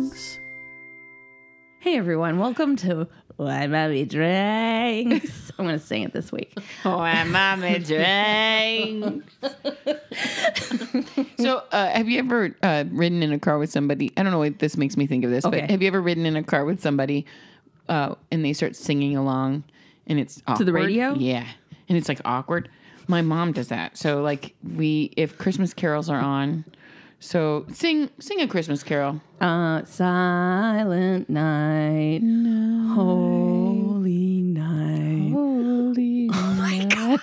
drinks. Hey everyone, welcome to Why Mommy Drinks. I'm going to sing it this week. Why Mommy Drinks. So, have you ever ridden in a car with somebody? I don't know why this makes me think of this, Okay. but have you ever ridden in a car with somebody and they start singing along and it's awkward? To the radio? Yeah. And it's like awkward. My mom does that. So like if Christmas carols are on, so sing a Christmas carol. Silent night, holy night. Holy my God.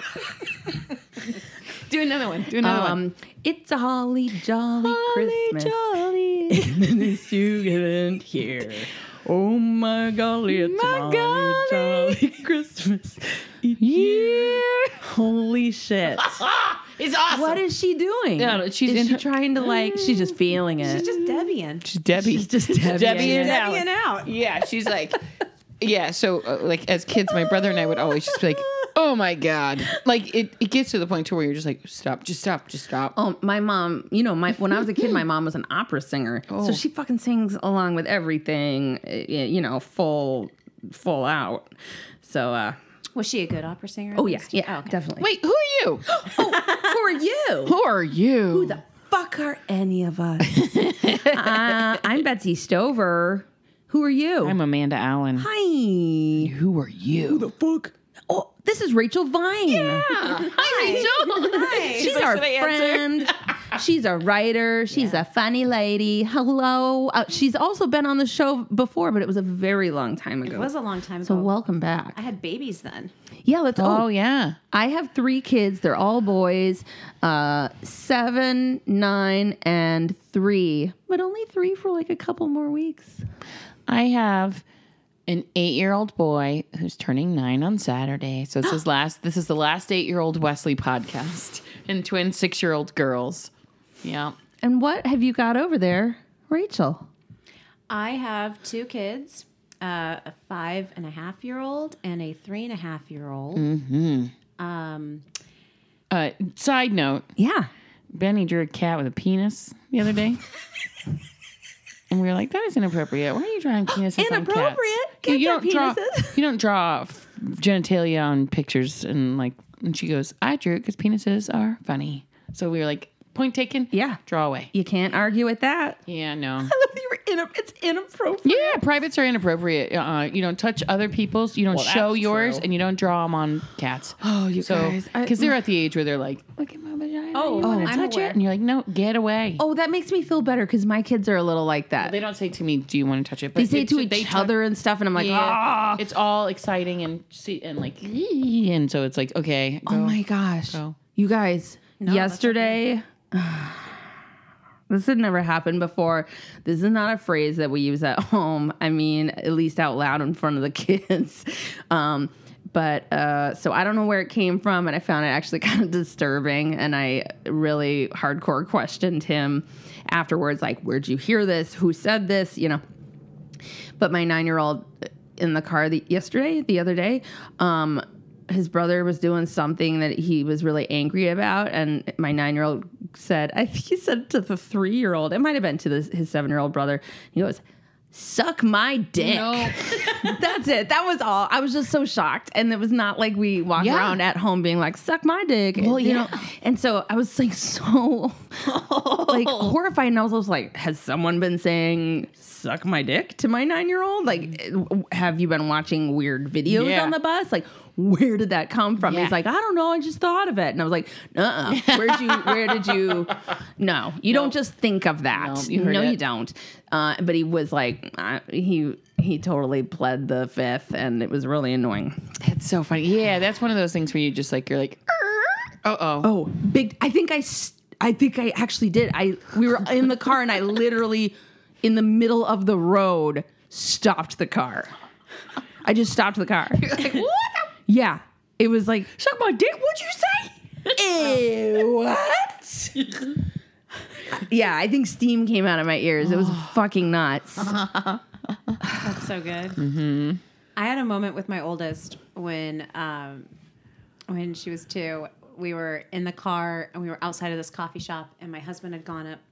Do another one. one. It's a holly jolly Christmas. Jolly. And it's you isn't here. Oh my golly, it's My a holly golly. jolly Christmas. Yeah. Holy shit. It's awesome. What is she doing? No, she's is in she her- trying to like, she's just feeling it. She's just Debbieing. She's Debbie. She's just Debbie. Debbieing out. Yeah, she's like, yeah. So like as kids, my brother and I would always just be like, oh my God. Like it gets to the point to where you're just like, stop. Oh, my mom, when I was a kid, my mom was an opera singer. Oh. So she fucking sings along with everything, full out. So, Was she a good opera singer? at oh yeah, least? yeah, okay. definitely. Wait, who are you? Who are you? Who are you? Who the fuck are any of us? I'm Betsy Stover. Who are you? I'm Amanda Allen. Hi. Who are you? Who the fuck? Oh, this is Rachel Vine. Hi, Rachel. Hi. She's like, our "Should I answer?" friend. She's a writer. She's a funny lady. Hello. She's also been on the show before, but it was a very long time ago. It was a long time ago. So welcome back. I had babies then. Yeah, let's. Oh yeah. I have 3 kids. They're all boys, 7, 9, and 3, but only 3 for like a couple more weeks. I have an 8-year-old boy who's turning 9 on Saturday. So this is the last 8-year-old Wesley podcast, and twin 6-year-old girls. Yeah. And what have you got over there, Rachel? I have 2 kids, a 5.5-year-old and a 3.5-year-old. Side note: Yeah. Benny drew a cat with a penis the other day. And we were like, that is inappropriate. Why are you drawing penises on cats? Inappropriate? Cats you have don't draw. penises. You don't draw genitalia on pictures, and like. And she goes, I drew it because penises are funny. So we were like, point taken. Yeah. Draw away. You can't argue with that. Yeah, no. I love that it's inappropriate. Yeah, privates are inappropriate. You don't touch other people's. You don't show that's yours, true. and you don't draw them on cats. Oh, you guys. Because they're at the age where they're like, look at my vagina. Oh, you want to I'm touch aware. it? And you're like, no, get away. Oh, that makes me feel better because my kids are a little like that. They don't say to me, do you want to touch it? But They say it to they each touch- other and stuff, and I'm like, Yeah, ah. it's all exciting and like, and so it's like, okay, go. Oh my gosh. Go. You guys, No, that's yesterday, this had never happened before. This is not a phrase that we use at home. I mean, at least out loud in front of the kids. So I don't know where it came from, and I found it actually kind of disturbing, and I really hardcore questioned him afterwards, like, where'd you hear this? Who said this? But my 9-year-old in the car the other day, his brother was doing something that he was really angry about, and my 9-year-old said, I think he said to the 3-year-old, it might have been to his 7-year-old brother, he goes, suck my dick. No. That's it. That was all. I was just so shocked. And it was not like we walk Yeah. around at home being like, suck my dick. Well, you yeah. know? And so I was like so like horrified. And I was like, has someone been saying suck my dick to my 9-year-old? Like, have you been watching weird videos Yeah. on the bus? Like, where did that come from? Yeah. He's like, I don't know. I just thought of it. And I was like, where did you? No, you don't just think of that. No, you heard it. you don't. But he was like, he totally pled the fifth, and it was really annoying. That's so funny. Yeah, that's one of those things where you just like, you're like, uh-oh. Oh, big. I think I actually did. We were in the car, and I literally, in the middle of the road, stopped the car. I just stopped the car. You're like, what? Yeah. It was like, Suck my dick? What'd you say? ew, what? Yeah, I think steam came out of my ears. It was fucking nuts. That's so good. Mm-hmm. I had a moment with my oldest when she was 2. We were in the car and we were outside of this coffee shop, and my husband had gone up to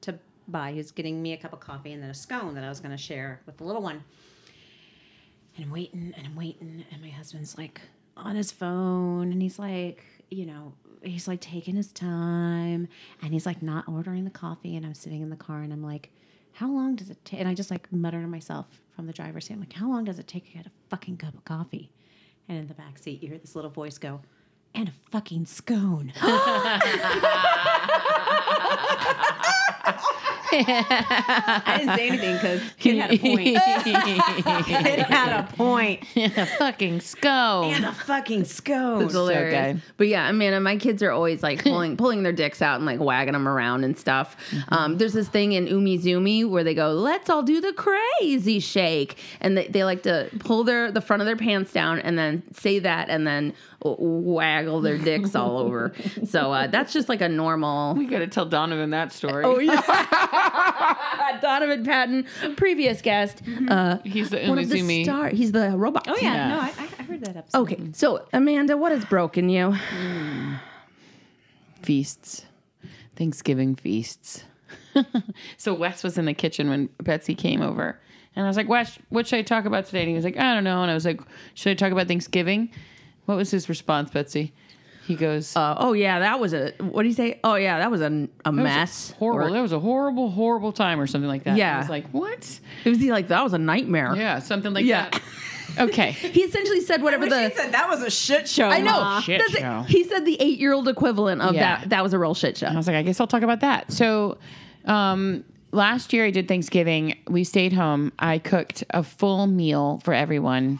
by. He was getting me a cup of coffee and then a scone that I was going to share with the little one. And I'm waiting and I'm waiting. And my husband's like on his phone. And he's like, he's like taking his time. And he's like not ordering the coffee. And I'm sitting in the car and I'm like, how long does it take? And I just like mutter to myself from the driver's seat. I'm like, how long does it take to get a fucking cup of coffee? And in the back seat, you hear this little voice go, and a fucking scone. I didn't say anything because kid had a point. Kid had a point. And a fucking scone. And a fucking scone. It's hilarious. good. But yeah, Amanda, my kids are always like pulling their dicks out and like wagging them around and stuff. There's this thing in Umizoomi where they go, let's all do the crazy shake. And they like to pull the front of their pants down and then say that and then waggle their dicks all over. So that's just like a normal. We got to tell Donovan that story. Oh, yeah. Donovan Patton, previous guest. He's the one of the Umizoomi. star. He's the robot. Oh, yeah. Yeah. No, I heard that episode. Okay, so Amanda, what has broken you? Feasts. Thanksgiving feasts. So Wes was in the kitchen when Betsy came over. And I was like, Wes, what should I talk about today? And he was like, I don't know. And I was like, should I talk about Thanksgiving? What was his response, Betsy? He goes, Oh yeah, that was what did he say? Oh yeah, that was a mess. horrible. That was a horrible, horrible time or something like that. Yeah. I was like, what? It was like that was a nightmare. Yeah, something like Yeah. that. Okay. He essentially said whatever She said that was a shit show. I know. Ma. Shit That's show. it. He said the 8-year-old equivalent of Yeah. that was a real shit show. I was like, I guess I'll talk about that. So, last year I did Thanksgiving. We stayed home. I cooked a full meal for everyone.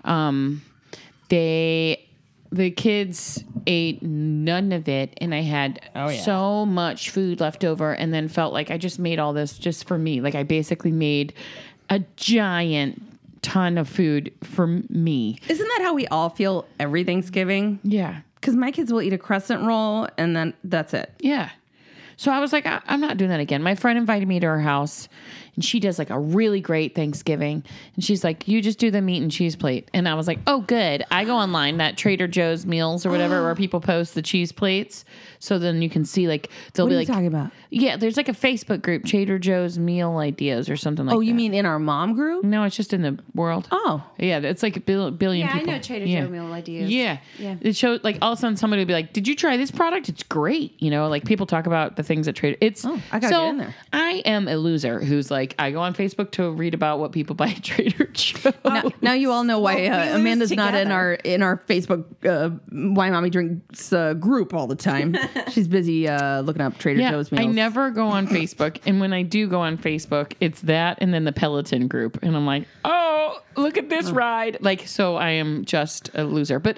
The kids ate none of it, and I had so much food left over, and then felt like I just made all this just for me. Like I basically made a giant ton of food for me. Isn't that how we all feel every Thanksgiving? Yeah. Because my kids will eat a crescent roll and then that's it. Yeah. So I was like, I'm not doing that again. My friend invited me to her house, and she does like a really great Thanksgiving. And she's like, you just do the meat and cheese plate. And I was like, oh, good. I go online, that Trader Joe's meals or whatever, where people post the cheese plates. So then you can see like, they'll What be are you like, talking about? yeah, there's like a Facebook group, Trader Joe's meal ideas or something like that. Oh, you mean in our mom group? No, it's just in the world. Oh. Yeah, it's like a billion Yeah, people. I know Trader Yeah. Joe meal ideas. Yeah. Yeah. It showed like all of a sudden somebody would be like, did you try this product? It's great. You know, like people talk about the things at Trader. It's I gotta get in there. I am a loser who's like, I go on Facebook to read about what people buy at Trader Joe. Now you all know why Well, we lose Amanda's not in together. our Facebook Why Mommy Drinks group all the time. She's busy looking up Trader Joe's meals. I never go on Facebook. And when I do go on Facebook, it's that and then the Peloton group. And I'm like, oh, look at this ride. Like, so I am just a loser. But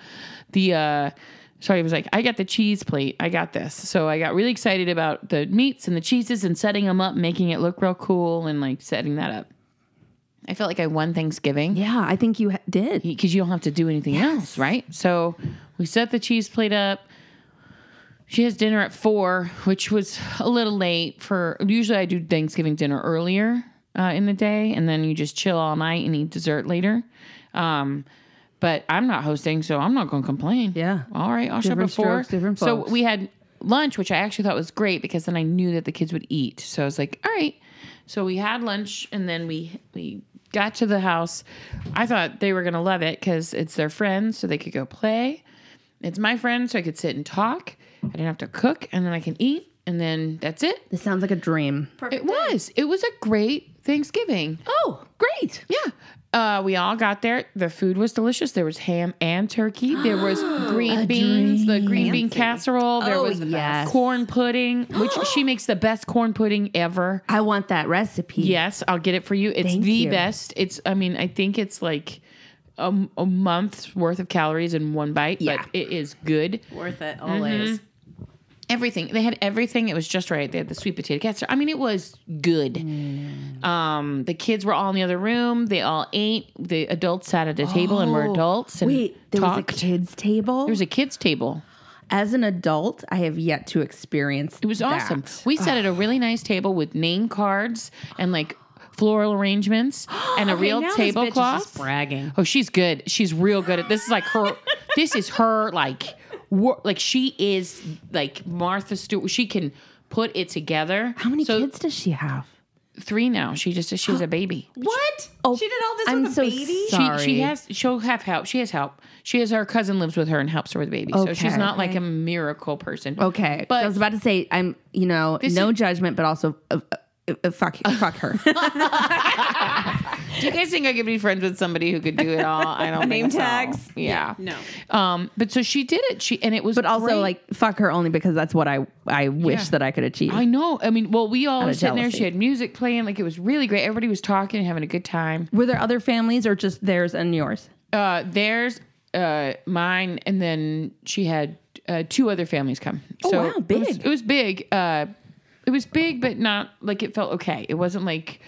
so I was like, I got the cheese plate. I got this. So I got really excited about the meats and the cheeses and setting them up, making it look real cool and like setting that up. I felt like I won Thanksgiving. Yeah, I think you did. Because you don't have to do anything else, right? So we set the cheese plate up. She has dinner at 4, which was a little late for. Usually I do Thanksgiving dinner earlier in the day, and then you just chill all night and eat dessert later. But I'm not hosting, so I'm not going to complain. Yeah. All right, I'll show up Different at 4. strokes, different So folks. we had lunch, which I actually thought was great because then I knew that the kids would eat. So I was like, all right. So we had lunch, and then we got to the house. I thought they were going to love it because it's their friends, so they could go play. It's my friend, so I could sit and talk. I didn't have to cook, and then I can eat, and then that's it. This sounds like a dream. It was a great Thanksgiving. Oh, great. Yeah. We all got there. The food was delicious. There was ham and turkey. There was green beans, the green bean casserole. There was yes. corn pudding, which she makes the best corn pudding ever. I want that recipe. Yes, I'll get it for you. It's Thank the you. best. I think it's like a month's worth of calories in one bite, Yeah. but it is good. Worth it always. Everything. They had everything. It was just right. They had the sweet potato casserole. I mean, it was good. The kids were all in the other room. They all ate. The adults sat at a table and were adults and Wait, there talked. was a kids table? There was a kids table. As an adult, I have yet to experience It was awesome. We sat at a really nice table with name cards and like floral arrangements and a real now this bitch is tablecloth. just bragging. Oh, she's good. She's real good at this. Is like her. This is her like she is like Martha Stewart. She can put it together. How many kids does she have? 3 now. She was a baby. What? Oh, She did all this I'm with a so baby? sorry. She'll have help. She has help. Her cousin lives with her and helps her with the baby. So she's Okay. not like a miracle person. Okay, But- I was about to say, I'm, no judgment, but also fuck her. Do you guys think I could be friends with somebody who could do it all? I don't Name think so. tags? Yeah. No. But so she did it. And it was But also, great. like, fuck her only because that's what I wish that I could achieve. I know. I mean, well, we all Out were of sitting there. jealousy. She had music playing. Like, it was really great. Everybody was talking and having a good time. Were there other families or just theirs and yours? There's mine, and then she had 2 other families come. Oh, So wow, big. It was big. It was big, but not like it felt okay. It wasn't like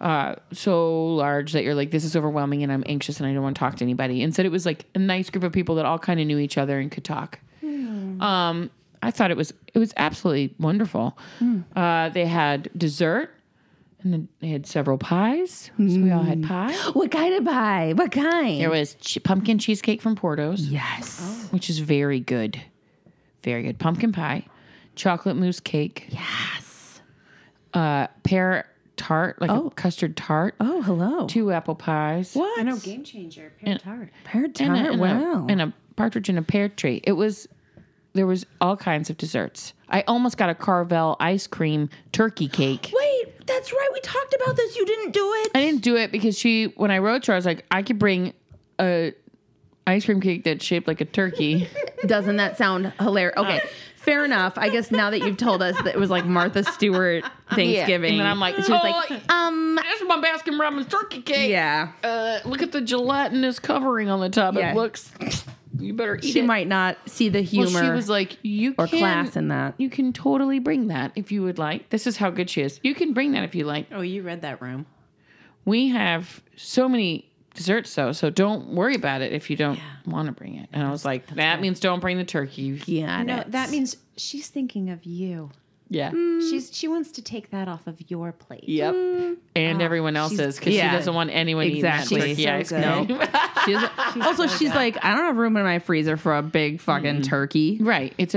so large that you're like, this is overwhelming and I'm anxious and I don't want to talk to anybody. Instead, it was like a nice group of people that all kind of knew each other and could talk. I thought it was absolutely wonderful. They had dessert. And then they had several pies. So we all had pie. What kind of pie? What kind? There was pumpkin cheesecake from Porto's. Yes. Which is very good. Very good. Pumpkin pie, chocolate mousse cake, Yes. pear tart, like a custard tart, Oh, hello. 2 apple pies. What? I know, game changer. Pear tart. Pear And tart. Wow. and a partridge in a pear tree. There was all kinds of desserts. I almost got a Carvel ice cream turkey cake. Wait, that's right. We talked about this. You didn't do it. I didn't do it because when I wrote to her, I was like, I could bring a ice cream cake that's shaped like a turkey. Doesn't that sound hilarious? Okay, fair enough. I guess now that you've told us that it was like Martha Stewart Thanksgiving. And then I'm like, she was like, that's my Baskin Robbins turkey cake. yeah. Look at the gelatinous covering on the top. Yeah. It looks. You better eat She it. might not see the humor Well, she was like, or class in that. You can totally bring that if you would like. This is how good she is. You can bring that if you like. Oh, you read that room. We have so many desserts though, so don't worry about it if you don't want to bring it. And I was like, that means don't bring the turkey. Yeah, No, that means she's thinking of you. Yeah. She wants to take that off of your plate. Yep. And everyone else's because she doesn't want anyone Exactly. eating that turkey She's ice so cream. She's like, I don't have room in my freezer for a big fucking turkey. Right. It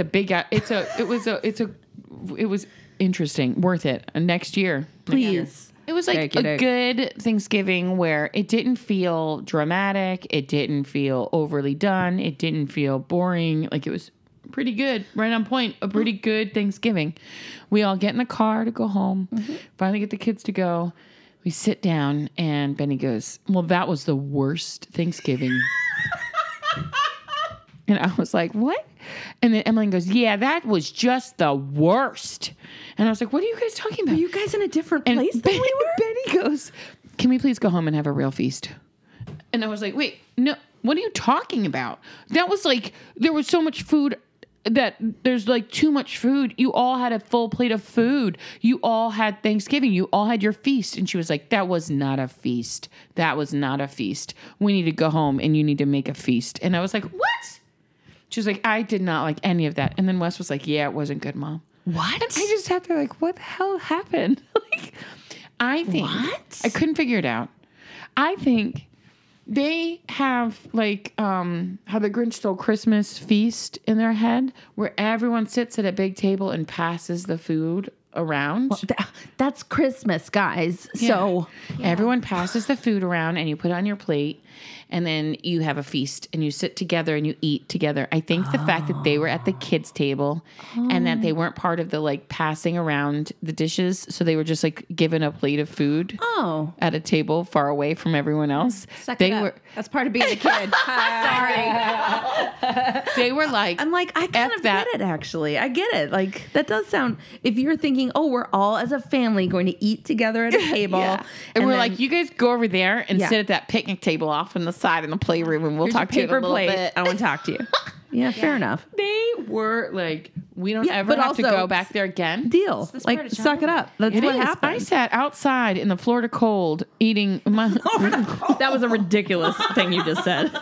was interesting. Worth it. Next year. Please. It was like a good Thanksgiving where it didn't feel dramatic. It didn't feel overly done. It didn't feel boring. Like it was pretty good, right on point. A pretty good Thanksgiving. We all get in the car to go home. Finally get the kids to go. We sit down and Benny goes, well, that was the worst Thanksgiving. And I was like, what? And then Emmeline goes, yeah, that was just the worst. And I was like, what are you guys talking about? Are you guys in a different And place than we were? Benny goes, can we please go home and have a real feast? And I was like, wait, no, what are you talking about? That was like, there was so much food that there's like too much food. You all had a full plate of food. You all had Thanksgiving. You all had your feast. And she was like, that was not a feast. That was not a feast. We need to go home and you need to make a feast. And I was like, what? She was like, I did not like any of that. And then Wes was like, yeah, it wasn't good, Mom. What? And I just sat there like, what the hell happened? Like, I think What? I couldn't figure it out. I think they have like how the Grinch Stole Christmas feast in their head, where everyone sits at a big table and passes the food around. That's Christmas, guys. So Everyone passes the food around and you put it on your plate and then you have a feast and you sit together and you eat together. I think the fact that they were at the kids' table and that they weren't part of the like passing around the dishes, so they were just like given a plate of food at a table far away from everyone else. They were That's part of being a kid. they were like, I'm like, I kind of get it, actually. I get it. Like, that does sound, if you're thinking, oh, we're all as a family going to eat together at a table. yeah. And we're then like, you guys go over there and Yeah. sit at that picnic table off on the side in the playroom and we'll here's talk to you your in a paper little plate. bit. I want to talk to you. Yeah, fair enough. They were like, we don't Yeah, ever but have to also- go back there again. Deal. That's Like, part of suck it up. That's It what is. happened. I sat outside in the Florida cold eating my. That was a ridiculous thing you just said.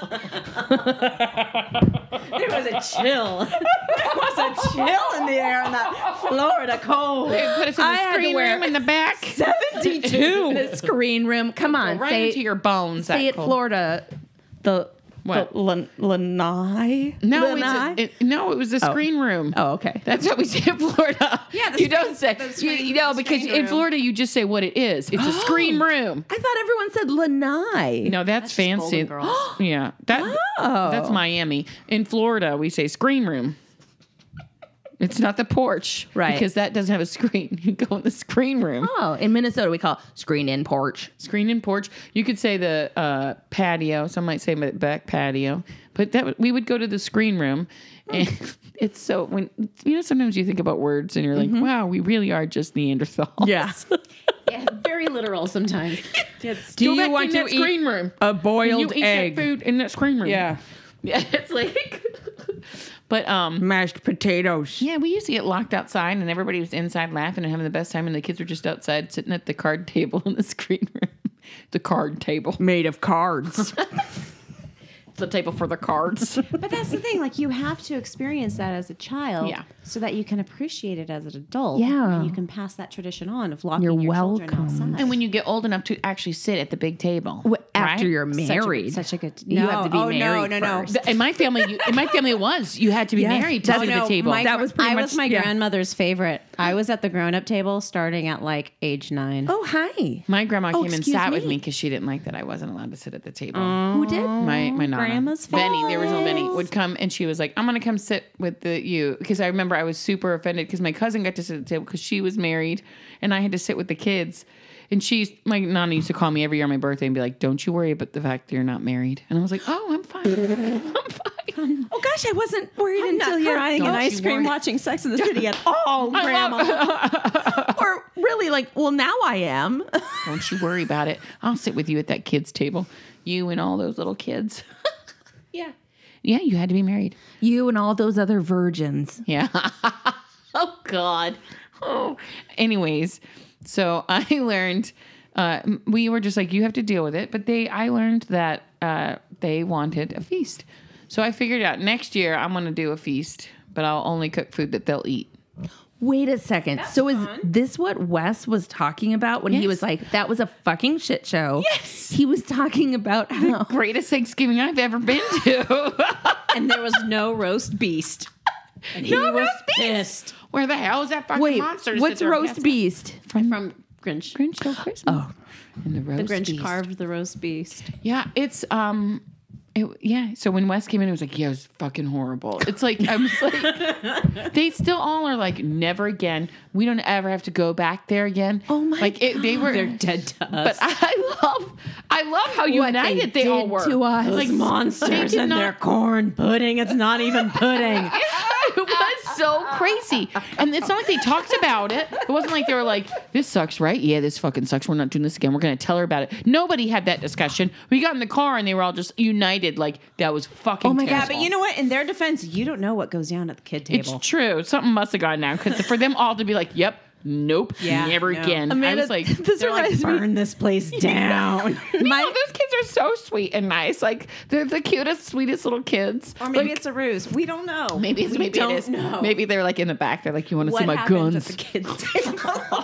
There was a chill. There was a chill in the air in that Florida cold. They put us in I the had to screen wear room in the back. 72. The screen room. Come on. Right say into your bones. say that it, cold. Florida. The What? Lanai? No, Lanai? it was the screen room. Oh, okay. That's what we say in Florida. Yeah, you don't say because screen in room. Florida you just say what it is. It's a screen room. I thought everyone said lanai. No, that's just fancy. Golden Girls. Yeah, Oh. that's Miami. In Florida, we say screen room. It's not the porch, Right. Because that doesn't have a screen. You go in the screen room. Oh, in Minnesota we call it screen in porch. Screen and porch. You could say the patio. Some might say back patio, but we would go to the screen room, and it's so when sometimes you think about words and you're like, wow, we really are just Neanderthals. Yeah. Yeah, very literal sometimes. It's, Do Go you back want in to that eat screen room? a And boiled you eat egg? that food in that screen room. Yeah. Yeah, it's like, but Mashed potatoes. yeah, we used to get locked outside, and everybody was inside laughing and having the best time, and the kids were just outside sitting at the card table in the screen room. The card table, Made of cards. the table for the cards. but that's the thing. Like, you have to experience that as a child, Yeah. so that you can appreciate it as an adult. Yeah. and you can pass that tradition on of locking You're your children welcome. outside. And when you get old enough to actually sit at the big table, After right? you're married. such a good. You have to be married No. first. In my family, it was you had to be Yes. married to Oh, sit at the table. That was pretty I much- was my yeah. grandmother's favorite. I was at the grown-up table starting at like age 9. Oh, hi. My grandma came and excuse sat with me. me because she didn't like that I wasn't allowed to sit at the table. Who did? My Nana, Grandma's Benny, the original Benny, favorites. would come and she was like, "I'm gonna come sit with you," because I remember I was super offended because my cousin got to sit at the table because she was married and I had to sit with the kids. And my Nana used to call me every year on my birthday and be like, "Don't you worry about the fact that you're not married." And I was like, "Oh, I'm fine. I'm fine." Oh, gosh, I wasn't worried I'm not until you crying Don't in ice you cream worry. watching Sex in the City at all, Grandma. Or really like, well, now I am. Don't you worry about it. I'll sit with you at that kids' table. You and all those little kids. Yeah. Yeah, you had to be married. You and all those other virgins. Yeah. Oh, God. Oh. Anyways, so I learned, we were just like, you have to deal with it. But I learned that they wanted a feast. So I figured out next year I'm going to do a feast, but I'll only cook food that they'll eat. Wait a second. So is this what Wes was talking about when he Yes. was like, that was a fucking shit show? Yes. He was talking about how. Greatest Thanksgiving I've ever been to. And there was no roast beast. And he No was roast beast? pissed. Where the hell is that fucking Wait, monster? to what's sit there? roast Yes. beast? From Grinch. Grinch Stole Christmas. Oh. And the roast The Grinch beast. carved the roast beast. Yeah, it's yeah. So when Wes came in, it was like, yeah, it was fucking horrible. It's like I was like, they still all are like, never again. We don't ever have to go back there again. Oh my like they were. They're dead to us. But I love how united they all did were. to us. like monsters They did and not- their corn pudding. It's not even pudding. It was so crazy. And it's not like they talked about it. It wasn't like they were like, this sucks, right? Yeah, this fucking sucks. We're not doing this again. We're going to tell her about it. Nobody had that discussion. We got in the car and they were all just united. Like, that was fucking Oh my God, terrible. But you know what? In their defense, you don't know what goes down at the kid It's table. true. Something must have gone down because for them all to be like, yep, nope, Yeah, never no. again. Amanda, I was like, this They're like, reminds me. burn this place down. no, those kids are so sweet and nice. Like, they're the cutest, sweetest little kids. Or maybe Like, it's a ruse. We don't know. maybe we it don't is. know. Maybe they're like in the back. They're like, you want to what see my happens guns? at the kids table.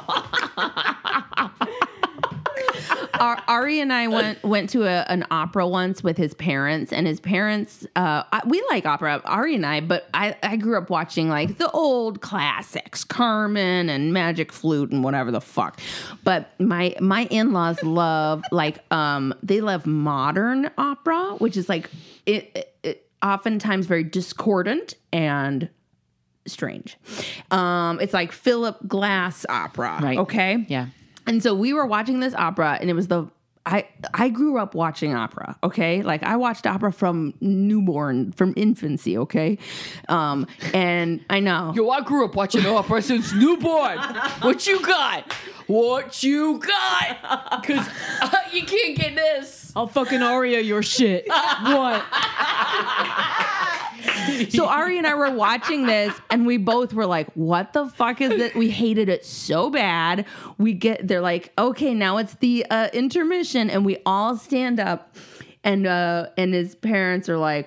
Ari and I went to an opera once with his parents, and his parents, we like opera, Ari and I, but I grew up watching like the old classics, Carmen and Magic Flute and whatever the fuck. But my in-laws love they love modern opera, which is like it oftentimes very discordant and strange. It's like Philip Glass opera, Right. okay? Yeah. And so we were watching this opera, and it was I grew up watching opera, okay? Like I watched opera from infancy, okay? And I know. Yo, I grew up watching opera since newborn. What you got? What you got? Because you can't get this. I'll fucking Aria your shit. What? So Ari and I were watching this, and we both were like, what the fuck is it? We hated it so bad. They're like, okay, now it's the intermission, and we all stand up. And his parents are like,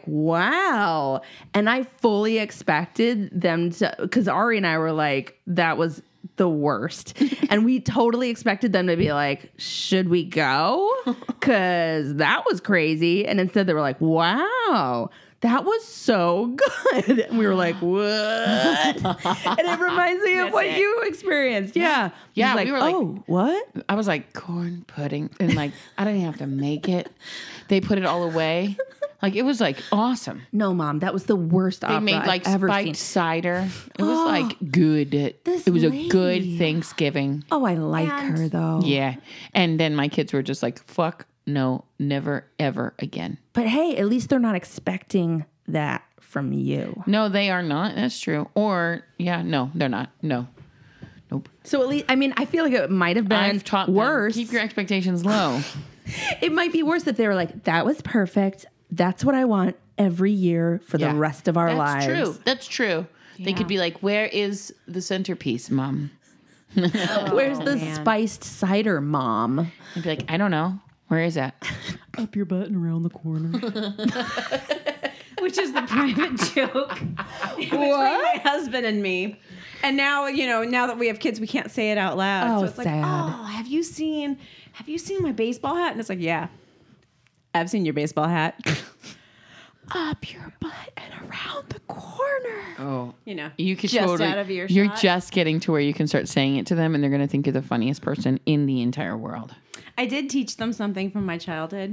wow. And I fully expected them to, because Ari and I were like, that was the worst. And we totally expected them to be like, should we go? Because that was crazy. And instead they were like, wow, that was so good. And we were like, what? And it reminds me of what you experienced. Yeah. Yeah, Like, we were like- oh, what? I was like, corn pudding. And like, I didn't have to make it. They put it all away. Like, it was like awesome. No, Mom, that was the worst They opera made like I've ever spiked seen. cider. It was like good. This It was a lady. good Thanksgiving. Oh, I like her though. Yeah. And then my kids were just like, fuck, no, never, ever again. But hey, at least they're not expecting that from you. No, they are not. That's true. Or, yeah, no, they're not. No. Nope. So at least, I mean, I feel like it might have been I've taught them, worse. keep your expectations low. It might be worse if they were like, that was perfect. That's what I want every year for the Yeah. rest of our lives. That's true. That's true. They could be like, where is the centerpiece, Mom? Where's the spiced cider, Mom? I'd be like, I don't know. Where is that? Up your butt and around the corner. Which is the private joke between my husband and me. And now, now that we have kids, we can't say it out loud. Oh, so it's like, sad. oh, have you seen my baseball hat? And it's like, yeah, I've seen your baseball hat. Up your butt and around the corner. Oh. You could just totally, out of earshot. you're just getting to where you can start saying it to them and they're going to think you're the funniest person in the entire world. I did teach them something from my childhood.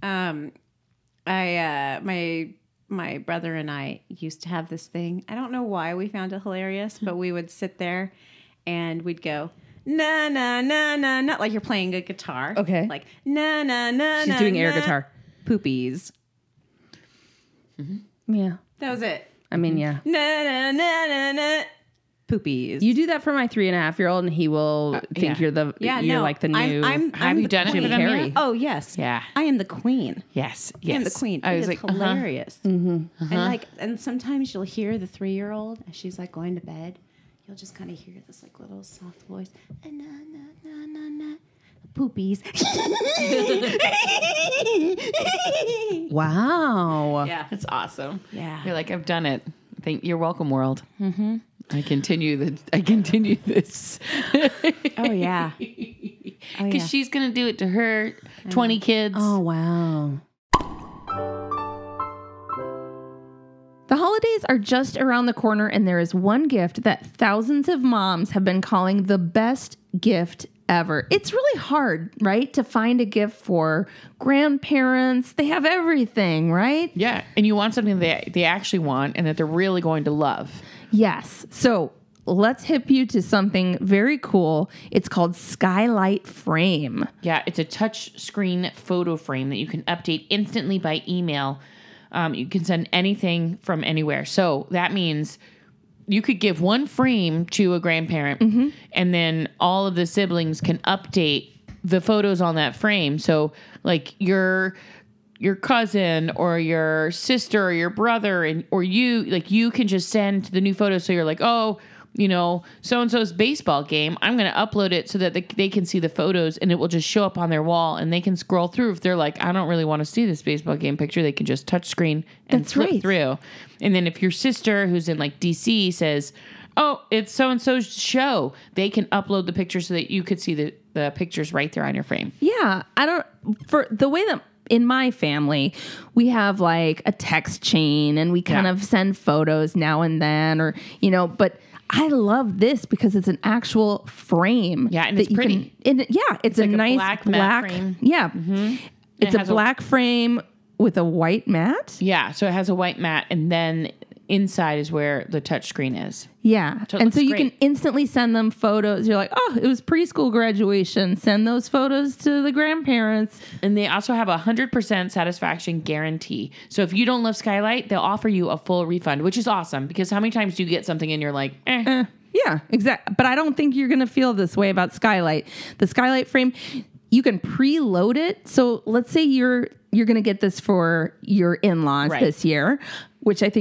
My brother and I used to have this thing. I don't know why we found it hilarious, but we would sit there and we'd go, na na na na na, like you're playing a guitar. Okay. Like na na na. She's na, doing air na, guitar. Poopies. Yeah. That was it. I mean, yeah. Na na na na na. Poopies. You do that for my 3.5-year-old and he will think yeah. you're like the new. Have you done it queen. for them yet? Oh yes. Yeah. I am the queen. Yes. I am the queen. I It was is like, hilarious. And and sometimes you'll hear the 3-year-old as she's like going to bed. You'll just kind of hear this like little soft voice. Na na na na na. Poopies. Wow. Yeah. That's awesome. Yeah. You're like, I've done it. You're welcome, world. Mm-hmm. I continue this. Oh yeah. Because she's going to do it to her 20 kids. Oh, wow. The holidays are just around the corner, and there is one gift that thousands of moms have been calling the best gift ever. It's really hard, right, to find a gift for grandparents. They have everything, right? Yeah. And you want something they actually want and that they're really going to love. Yes. So let's hip you to something very cool. It's called Skylight Frame. Yeah. It's a touch screen photo frame that you can update instantly by email. You can send anything from anywhere. So that means you could give one frame to a grandparent and then all of the siblings can update the photos on that frame. So like your cousin or your sister or your brother or you can just send the new photos. So you're like, oh, so-and-so's baseball game. I'm going to upload it so that they can see the photos and it will just show up on their wall and they can scroll through. If they're like, I don't really want to see this baseball game picture, they can just touch screen and That's flip right. through. And then if your sister who's in like DC says, oh, it's so-and-so's show, they can upload the picture so that you could see the pictures right there on your frame. Yeah. For the way that in my family, we have like a text chain and we kind of send photos now and then but I love this because it's an actual frame. Yeah, and it's pretty. It's a like a nice black matte frame. Yeah. It's a has black frame with a white mat. Yeah, so it has a white mat, and then inside is where the touch screen is. Yeah. So it and so looks you great. can instantly send them photos. You're like, oh, it was preschool graduation. Send those photos to the grandparents. And they also have a 100% satisfaction guarantee. So if you don't love Skylight, they'll offer you a full refund, which is awesome because how many times do you get something and you're like, Yeah, exactly. But I don't think you're going to feel this way about Skylight. The Skylight frame, you can preload it. So let's say you're going to get this for your in-laws Right. this year, which I think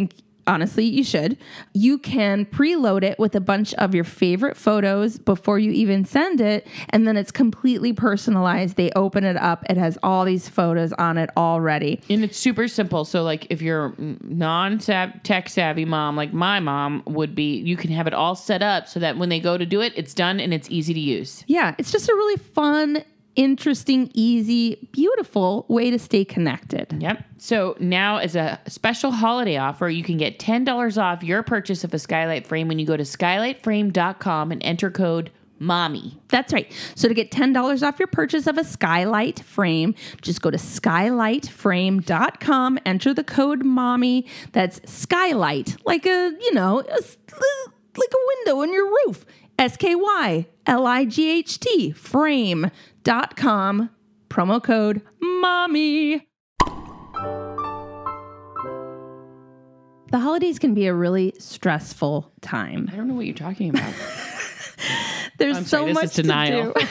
honestly, you should. You can preload it with a bunch of your favorite photos before you even send it. And then it's completely personalized. They open it up. It has all these photos on it already. And it's super simple. So like if you're non-tech savvy mom, like my mom would be, you can have it all set up so that when they go to do it, it's done and it's easy to use. Yeah, it's just a really fun, interesting, easy, beautiful way to stay connected. Yep. So now as a special holiday offer, you can get $10 off your purchase of a skylight frame when you go to skylightframe.com and enter code MOMMY. That's right. So to get $10 off your purchase of a skylight frame, just go to skylightframe.com, enter the code MOMMY. That's skylight, like a window in your roof. SKYLIGHT frame.com, promo code MOMMY. The holidays can be a really stressful time. I don't know what you're talking about. There's I'm so sorry, this much is denial. to do.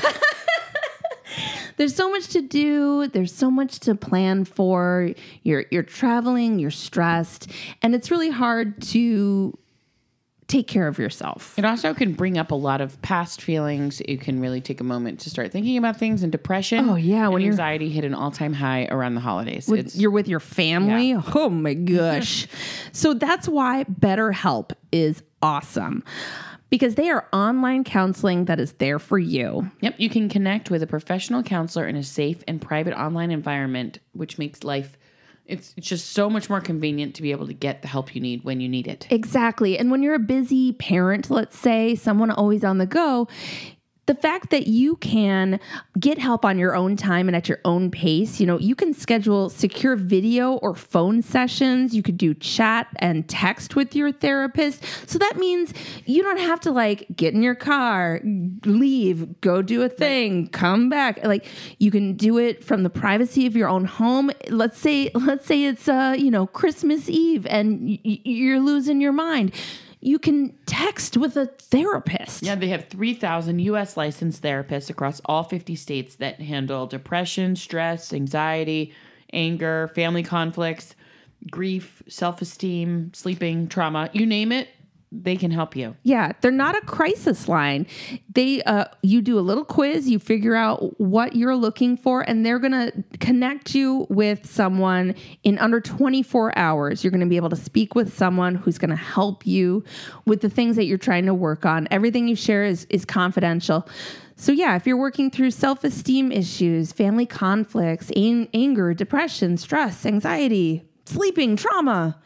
There's so much to do. There's so much to plan for. You're traveling, you're stressed, and it's really hard to take care of yourself. It also can bring up a lot of past feelings. You can really take a moment to start thinking about things, and depression. Oh, yeah, when and you're- anxiety hit an all-time high around the holidays. You're with your family. Yeah. Oh my gosh. So that's why BetterHelp is awesome, because they are online counseling that is there for you. Yep, you can connect with a professional counselor in a safe and private online environment, which makes life, it's just so much more convenient to be able to get the help you need when you need it. Exactly. And when you're a busy parent, let's say, someone always on the go, the fact that you can get help on your own time and at your own pace, you can schedule secure video or phone sessions. You could do chat and text with your therapist. So that means you don't have to get in your car, leave, go do a thing, come back. You can do it from the privacy of your own home. Let's say it's Christmas Eve and you're losing your mind. You can text with a therapist. Yeah, they have 3,000 U.S. licensed therapists across all 50 states that handle depression, stress, anxiety, anger, family conflicts, grief, self-esteem, sleeping, trauma. You name it, they can help you. Yeah, they're not a crisis line. You do a little quiz, you figure out what you're looking for, and they're going to connect you with someone in under 24 hours. You're going to be able to speak with someone who's going to help you with the things that you're trying to work on. Everything you share is confidential. So yeah, if you're working through self-esteem issues, family conflicts, anger, depression, stress, anxiety, sleeping, trauma,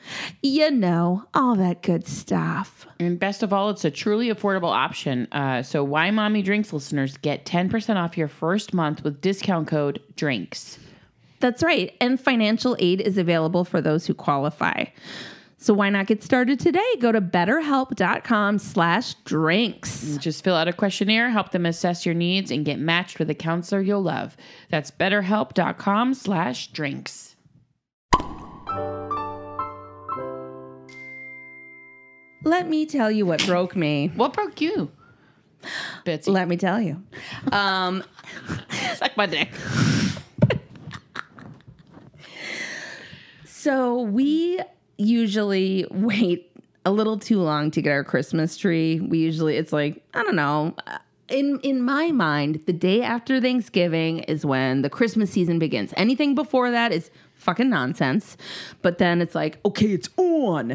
all that good stuff. And best of all, it's a truly affordable option. So Why Mommy Drinks listeners get 10% off your first month with discount code DRINKS. That's right. And financial aid is available for those who qualify. So why not get started today? Go to betterhelp.com/drinks. Just fill out a questionnaire, help them assess your needs, and get matched with a counselor you'll love. That's betterhelp.com/drinks. Let me tell you what broke me. What broke you, Betsy? Let me tell you. Suck my dick. So we usually wait a little too long to get our Christmas tree. It's like, I don't know. In my mind, the day after Thanksgiving is when the Christmas season begins. Anything before that is fucking nonsense. But then it's like, okay, it's on.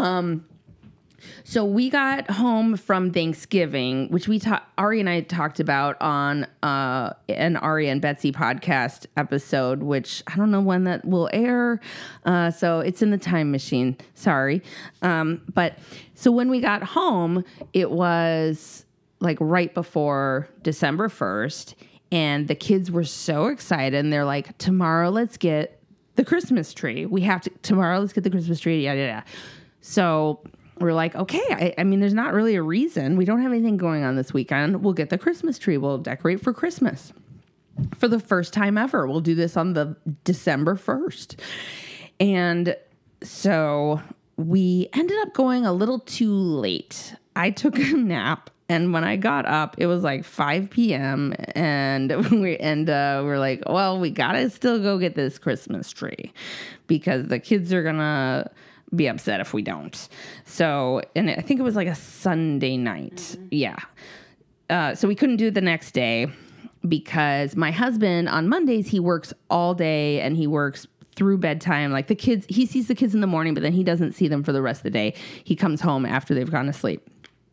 So we got home from Thanksgiving, which Ari and I talked about on an Ari and Betsy podcast episode, which I don't know when that will air. So it's in the time machine. Sorry. But so when we got home, it was right before December 1st. And the kids were so excited. And they're like, tomorrow, let's get the Christmas tree. Tomorrow, let's get the Christmas tree. Yada, yada. So we're like, okay, I mean, there's not really a reason. We don't have anything going on this weekend. We'll get the Christmas tree. We'll decorate for Christmas. For the first time ever, we'll do this on the December 1st. And so we ended up going a little too late. I took a nap, and when I got up, it was 5 p.m. And we're like, well, we gotta still go get this Christmas tree because the kids are gonna be upset if we don't. So, and I think it was like a Sunday night. Yeah. So we couldn't do it the next day because my husband on Mondays, he works all day and he works through bedtime. Like the kids, he sees the kids in the morning, but then he doesn't see them for the rest of the day. He comes home after they've gone to sleep.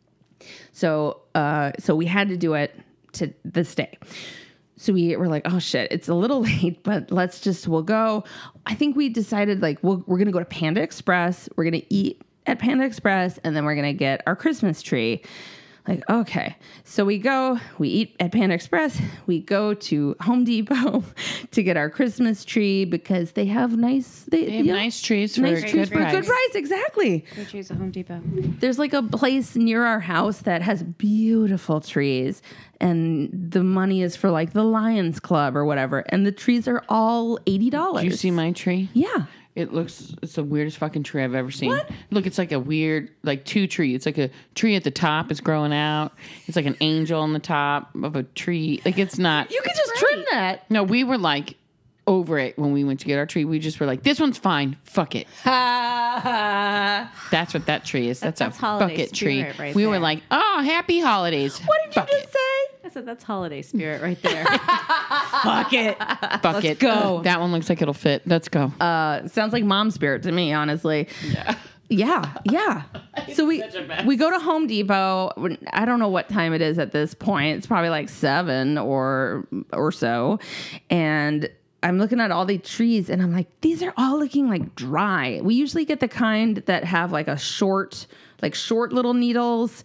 So we had to do it to this day. So we were like, oh shit, it's a little late, but we'll go. I think we decided like, we're going to go to Panda Express. We're going to eat at Panda Express and then we're going to get our Christmas tree. Like, okay. So we eat at Panda Express. We go to Home Depot to get our Christmas tree because they have nice, nice trees for nice a trees good price. for good price. Exactly. Go choose a Home Depot. There's like a place near our house that has beautiful trees and the money is for like the Lions Club or whatever. And the trees are all $80. Do you see my tree? Yeah. It's the weirdest fucking tree I've ever seen. What? Look, it's like a weird, like two tree. It's like a tree at the top is growing out. It's like an angel on the top of a tree. Like it's not. You could just trim that. No, we were like over it when we went to get our tree. We just were like, this one's fine. Fuck it. That's what that tree is. That's a holiday bucket tree. spirit right we were there. like, oh, happy holidays. What did you just say? I said that's holiday spirit right there. Fuck it. Bucket. go. That one looks like it'll fit. Let's go. Sounds like mom spirit to me, honestly. Yeah. So we go to Home Depot. I don't know what time it is at this point. It's probably like 7 or so. And I'm looking at all the trees and I'm like, these are all looking like dry. We usually get the kind that have like short little needles.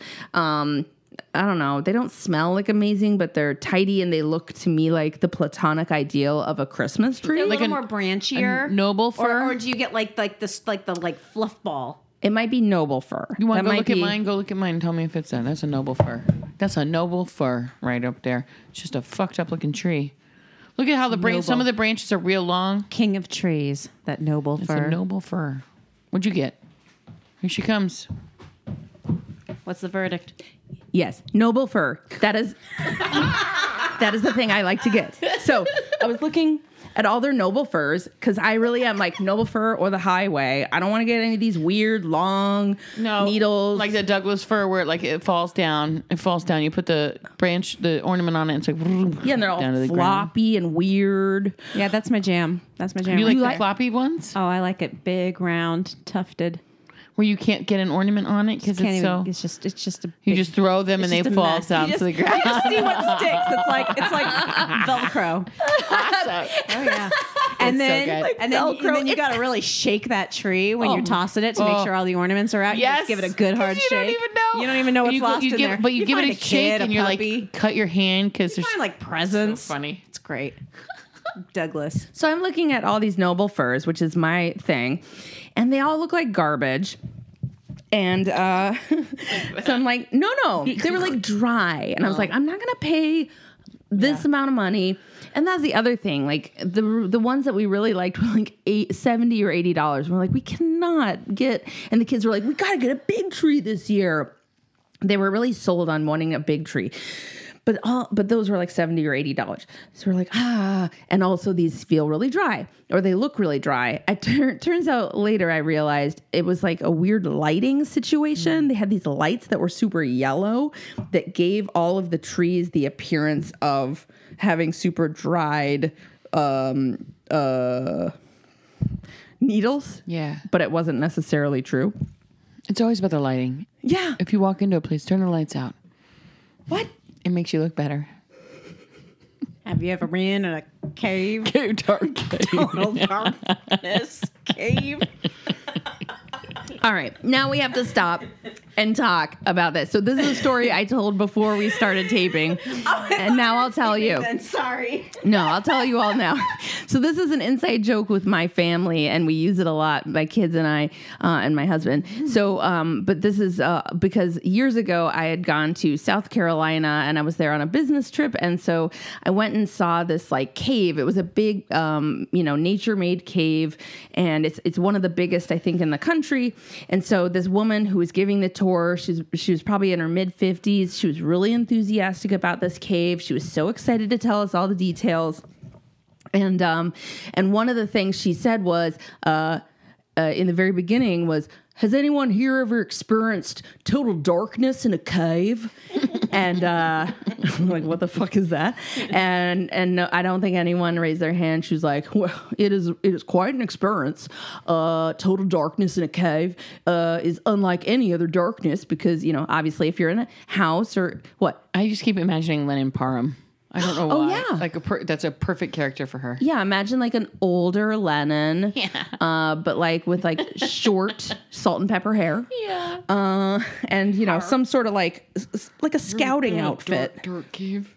I don't know. They don't smell like amazing, but they're tidy and they look to me like the platonic ideal of a Christmas tree. They're a Like little a- more branchier. noble fir? Or do you get like the fluff ball? It might be noble fir. You want That to go might look at be- mine? Go look at mine and tell me if it's that. That's a noble fir. That's a noble fir right up there. It's just a fucked up looking tree. Look at how some of the branches are real long. King of trees, that noble It's fir. a noble fir. What'd you get? Here she comes. What's the verdict? Yes, noble fir. That is the thing I like to get. So I was looking at all their noble firs because I really am like noble fir or the highway. I don't want to get any of these weird long needles. Like the Douglas fir where it falls down. It falls down. You put the ornament on it. And it's like yeah, and they're all down to the floppy and weird. Yeah, that's my jam. That's my jam. You like the like- floppy ones Oh, I like it big, round, tufted. where you can't get an ornament on it because Can't it's even, so. it's just a You big- just throw them and it's they just a fall mess. down You to the just- ground. You just see what sticks. It's like Velcro. Awesome. Oh yeah. And so then good. Like and then you got to really shake that tree when you're tossing it to make sure all the ornaments are out. You Yes. just give it a good hard 'Cause shake. you don't even know. You don't even know what's lost in there. But you give it find a shake kid, and a you're puppy. like, cut your hand because You there's find like presents. so funny. It's great. Douglas. So I'm looking at all these noble firs, which is my thing, and they all look like garbage. And so I'm like, no, they were like dry, and I was like, I'm not gonna pay this amount of money. And that's the other thing, like the ones that we really liked were like $70 or $80. We're like, we cannot get, and the kids were like, we gotta get a big tree this year. They were really sold on wanting a big tree. But those were like $70 or $80. So we're like, and also these feel really dry or they look really dry. Turns out later I realized it was like a weird lighting situation. They had these lights that were super yellow that gave all of the trees the appearance of having super dried needles. Yeah. But it wasn't necessarily true. It's always about the lighting. Yeah. If you walk into a place, turn the lights out. What? It makes you look better. Have you ever been in a cave? Dark cave. Total darkness cave. All right, now we have to stop and talk about this. So this is a story I told before we started taping, and now I'll tell you. Then sorry. No, I'll tell you all now. So this is an inside joke with my family, and we use it a lot, my kids and I, and my husband. So, but this is because years ago I had gone to South Carolina, and I was there on a business trip, and so I went and saw this like cave. It was a big, nature-made cave, and it's one of the biggest I think in the country. And so this woman who was giving the tour, she was probably in her mid-50s. She was really enthusiastic about this cave. She was so excited to tell us all the details. And one of the things she said was, in the very beginning was, has anyone here ever experienced total darkness in a cave? And I'm like, what the fuck is that? And no, I don't think anyone raised their hand. She was like, well, it is quite an experience. Total darkness in a cave is unlike any other darkness because, obviously if you're in a house or what? I just keep imagining Lennon Parham. I don't know why. Oh, yeah. Like that's a perfect character for her. Yeah, imagine like an older Lennon, but like with like short salt and pepper hair. Yeah. And some sort of like a scouting outfit. Dark cave.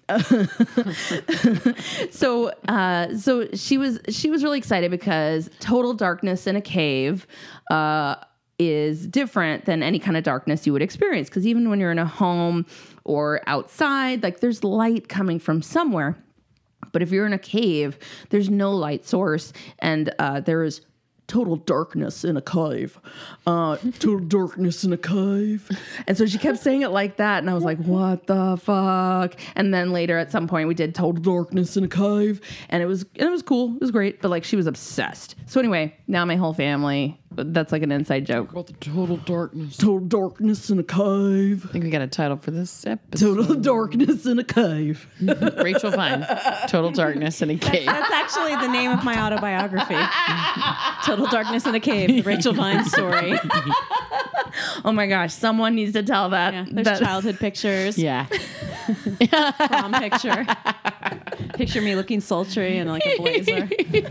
So she was really excited because total darkness in a cave is different than any kind of darkness you would experience. Because even when you're in a home or outside, like there's light coming from somewhere. But if you're in a cave, there's no light source, and there is total darkness in a cave. Total darkness in a cave. And so she kept saying it like that, and I was like, what the fuck? And then later at some point we did total darkness in a cave, and it was cool. It was great, but like she was obsessed. So anyway, now my whole family, that's like an inside joke. About the total darkness. Total darkness in a cave. I think we got a title for this episode. Total darkness in a cave. Rachel Fiennes. Total darkness in a cave. That's actually the name of my autobiography. Total Darkness in a Cave, the Rachel Vine story. Oh my gosh, someone needs to tell that. Yeah, there's childhood pictures. Yeah. Prom picture. Picture me looking sultry in like a blazer.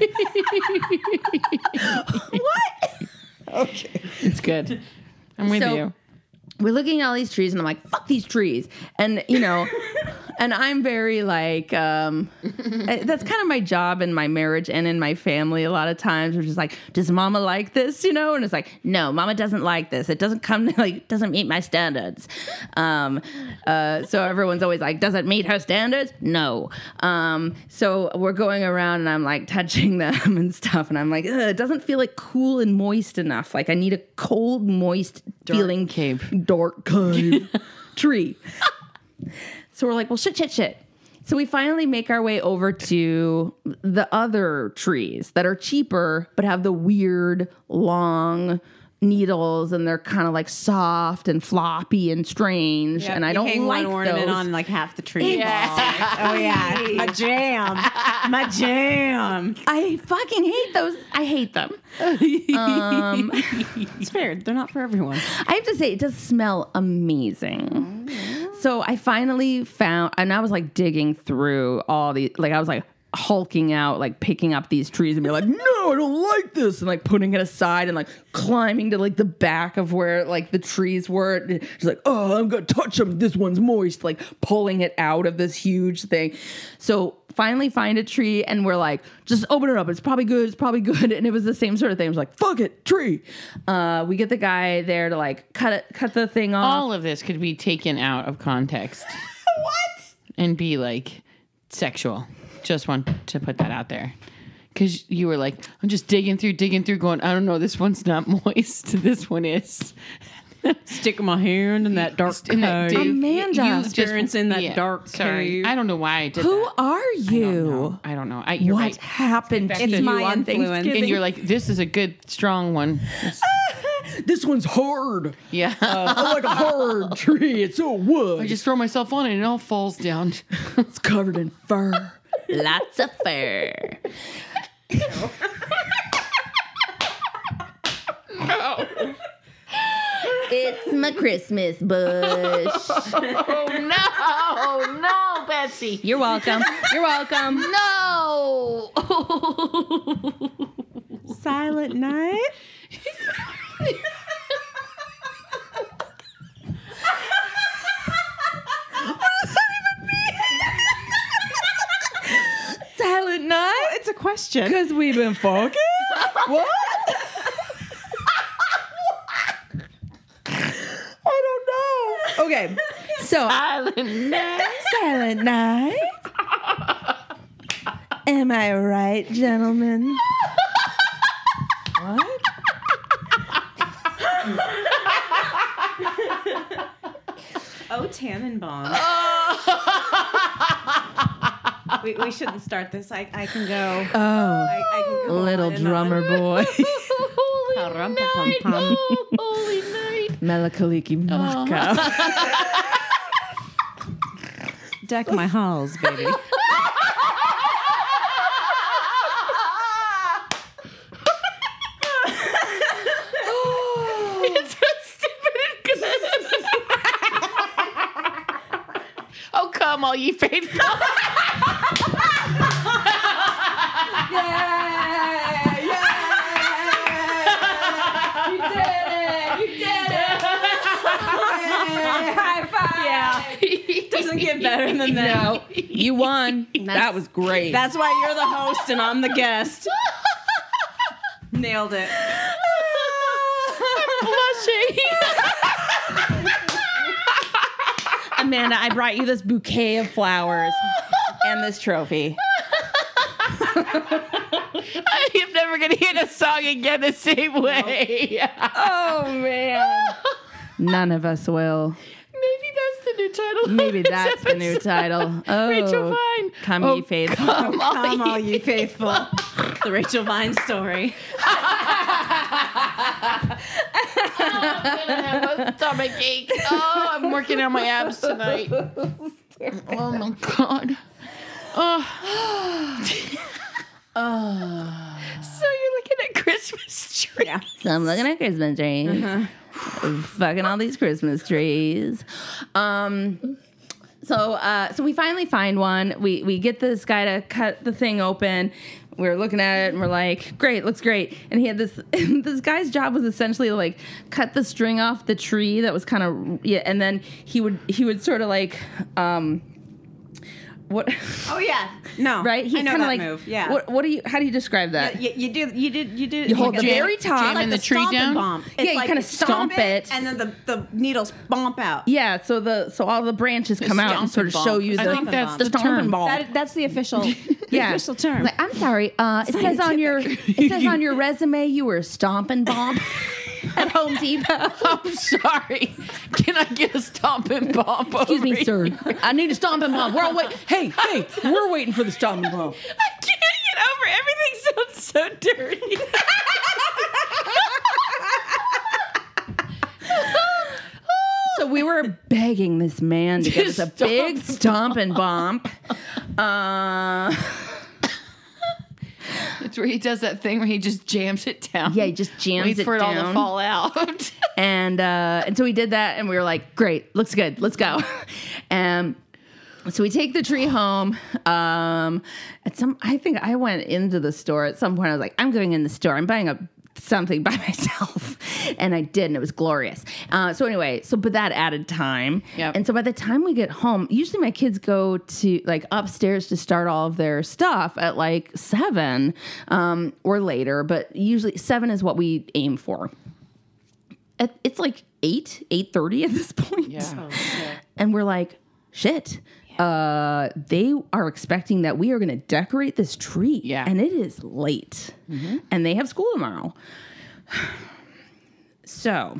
What? Okay. It's good. I'm with you. We're looking at all these trees, and I'm like, fuck these trees. And, and I'm very like, that's kind of my job in my marriage and in my family a lot of times. We're just like, does mama like this, And it's like, no, mama doesn't like this. It doesn't doesn't meet my standards. So everyone's always like, does it meet her standards? No. So we're going around and I'm like touching them and stuff. And I'm like, it doesn't feel like cool and moist enough. Like I need a cold, moist feeling dark cave tree. So we're like, well, shit. So we finally make our way over to the other trees that are cheaper, but have the weird long needles, and they're kind of like soft and floppy and strange. Yep, and I don't hang like one ornament those. on like half the tree. Exactly. Oh yeah, my jam. I fucking hate those. I hate them. It's fair. They're not for everyone. I have to say, it does smell amazing. So I finally found, and I was like digging through all the, like I was like hulking out, like picking up these trees and be like, no, I don't like this, and like putting it aside and like climbing to like the back of where like the trees were. She's like, oh, I'm gonna touch them. This one's moist, like pulling it out of this huge thing. So finally find a tree, and we're like, just open it up. It's probably good. And it was the same sort of thing. I was like, fuck it, tree. We get the guy there to like cut the thing off. All of this could be taken out of context. What? And be like sexual. Just want to put that out there. Because you were like, I'm just digging through, going, I don't know, this one's not moist. This one is. Sticking my hand in that dark cave. Amanda. Experiencing that dark cave. I don't know why I did Who that. are you? I don't know. You're What right. happened to It's you my on influence. Thanksgiving? And you're like, this is a good, strong one. This one's hard. Yeah. I like a hard tree. It's all wood. I just throw myself on it and it all falls down. It's covered in fur. Lots of fur. No. It's my Christmas bush. Oh, no, Betsy. You're welcome. No. Silent Night. Silent night? It's a question. Because we've been fucking? What? I don't know. Okay. So, Silent night. Am I right, gentlemen? What? Oh, Tannenbaum. We shouldn't start this. I can go. Oh, I can go little on and drummer on. boy. Pum-pum-pum. Oh, holy night. Melakaliki Maka. Deck my halls, baby. It's so stupid and good. Oh, come, all ye faithful. Doesn't get better than that. No, you won. That was great. That's why you're the host and I'm the guest. Nailed it. Blushing. Amanda, I brought you this bouquet of flowers and this trophy. I am never going to hear the song again the same way. Oh, man. None of us will. Maybe that's the new title. Maybe of this that's the new episode. title. Oh, Rachel Vine. Come Oh, ye faithful. Come All you faithful. The Rachel Vine story. I'm gonna have a stomach ache. Oh, I'm working on my abs tonight. Oh my god. Oh. So you're looking at Christmas tree. Yeah. So I'm looking at Christmas trees. Fucking all these Christmas trees. So we finally find one. We get this guy to cut the thing open. We're looking at it and we're like, great, looks great. And he had this this guy's job was essentially to like cut the string off the tree that was kind of and then he would sort of like what Oh yeah. No. right? He I know kind of that like move. Yeah. What do you how do you describe that? You do. You hold the very top. jamming the tree stomp and down? Bomb. Yeah, you like kinda you stomp it. and then the needles bump out. Yeah, so all the branches come out and sort of stomp show and you bomb. the I think that's the the stomp and term. bomb. That's the official, Yeah. official term. Like, I'm sorry. It says on your resume you were a stomp and bomb at Home Depot. I'm sorry. Can I get a stomp and bomb? Excuse me, sir. I need a stomp and bomb. We're all waiting. Hey, we're waiting for the stomp and bomb. I can't get over it. Everything sounds so dirty. So we were begging this man to get us a Stomp big and stomp and bomb. It's where he does that thing where he just jams it down. Yeah, he just jams Waits it for it all down. to fall out. And so we did that, and we were like, "Great, looks good, let's go." And so we take the tree home. I think I went into the store at some point. I was like, "I'm going in the store. I'm buying something by myself," and I did, and it was glorious. But that added time. Yep. And so by the time we get home, usually my kids go to like upstairs to start all of their stuff at like 7 or later, but usually 7 is what we aim for. It's like 8:30 at this point. Yeah. And we're like, shit. They are expecting that we are going to decorate this tree. Yeah. And it is late. Mm-hmm. And they have school tomorrow. So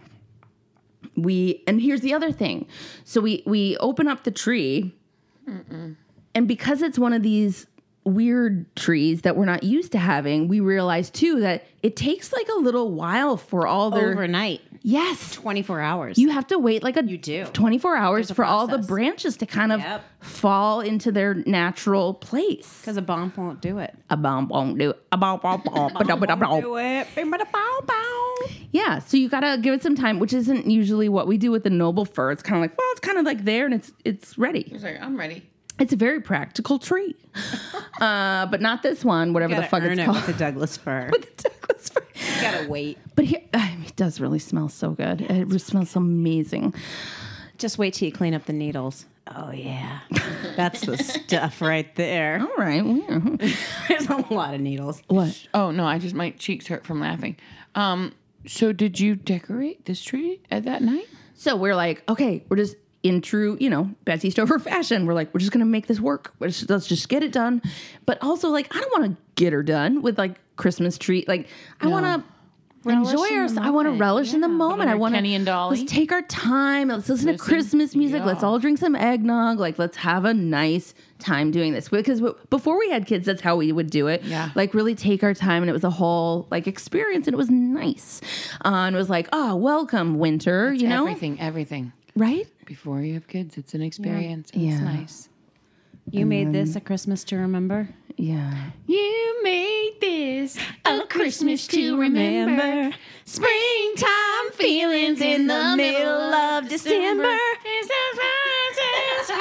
and here's the other thing. So we open up the tree. And because it's one of these weird trees that we're not used to having, we realize too that it takes like a little while for all their Overnight. Yes. 24 hours. You have to wait like You do. 24 hours There's a for all the process. branches to kind of Yep. fall into their natural place. Because a bomb won't do it. A bomb won't do it. A bomb won't do it. it. Yeah, so you gotta give it some time, which isn't usually what we do with the noble fir. It's kind of like, well, it's kind of like there and it's ready. He's like, I'm ready. It's a very practical tree, but not this one. Whatever the fuck it's called. with the Douglas fir. With the Douglas fir. You gotta wait. But here, it does really smell so good. It smells amazing. Just wait till you clean up the needles. Oh yeah, that's the stuff right there. All right. Yeah. There's a lot of needles. What? Oh no, my cheeks hurt from laughing. So did you decorate this tree at that night? So we're like, okay, we're just in true, Betsy Stover fashion. We're like, we're just going to make this work. Let's just get it done. But also, like, I don't want to get her done with, like, Christmas tree. Like, I want to enjoy in our. the I want to moment. relish in the Yeah. moment. I Put on our want to Kenny and Dolly. Let's take our time. Let's listen to Listen. Christmas music. Yeah. Let's all drink some eggnog. Like, let's have a nice time doing this. Because before we had kids, that's how we would do it. Yeah. Like, really take our time, and it was a whole like experience, and it was nice. And it was like, oh, welcome winter. It's you know, everything. right? Before you have kids, it's an experience. And Yeah. It's nice. You made this a Christmas to remember? Yeah. You made this a Christmas to remember. Springtime feelings in the middle of December. It's the surrender.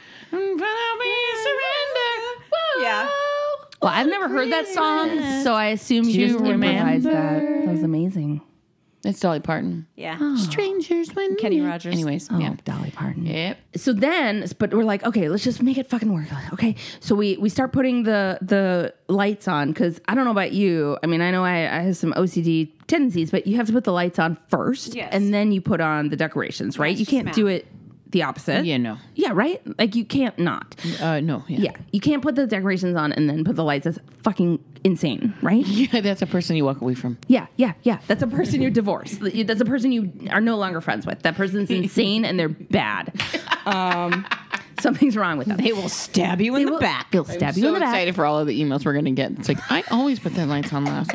Yeah. Well, I've never heard that song, so I assume you just improvised that. That was amazing. It's Dolly Parton. Yeah. Strangers when Kenny Rogers. Anyways, Oh, yeah. Dolly Parton. Yep. So then, but we're like, okay, let's just make it fucking work. Okay, so we start putting the lights on, because I don't know about you. I mean, I know I have some OCD tendencies, but you have to put the lights on first, Yes. and then you put on the decorations, right? You can't do it the opposite. Yeah, no. Yeah, right? Like, you can't not. No, yeah. Yeah, you can't put the decorations on and then put the lights. That's fucking insane, right? Yeah, that's a person you walk away from. Yeah. That's a person you're divorced. That's a person you are no longer friends with. That person's insane and they're bad. Something's wrong with them. They will stab you in the back. They'll stab you so in the back. excited for all of the emails we're going to get. It's like, I always put the lights on last.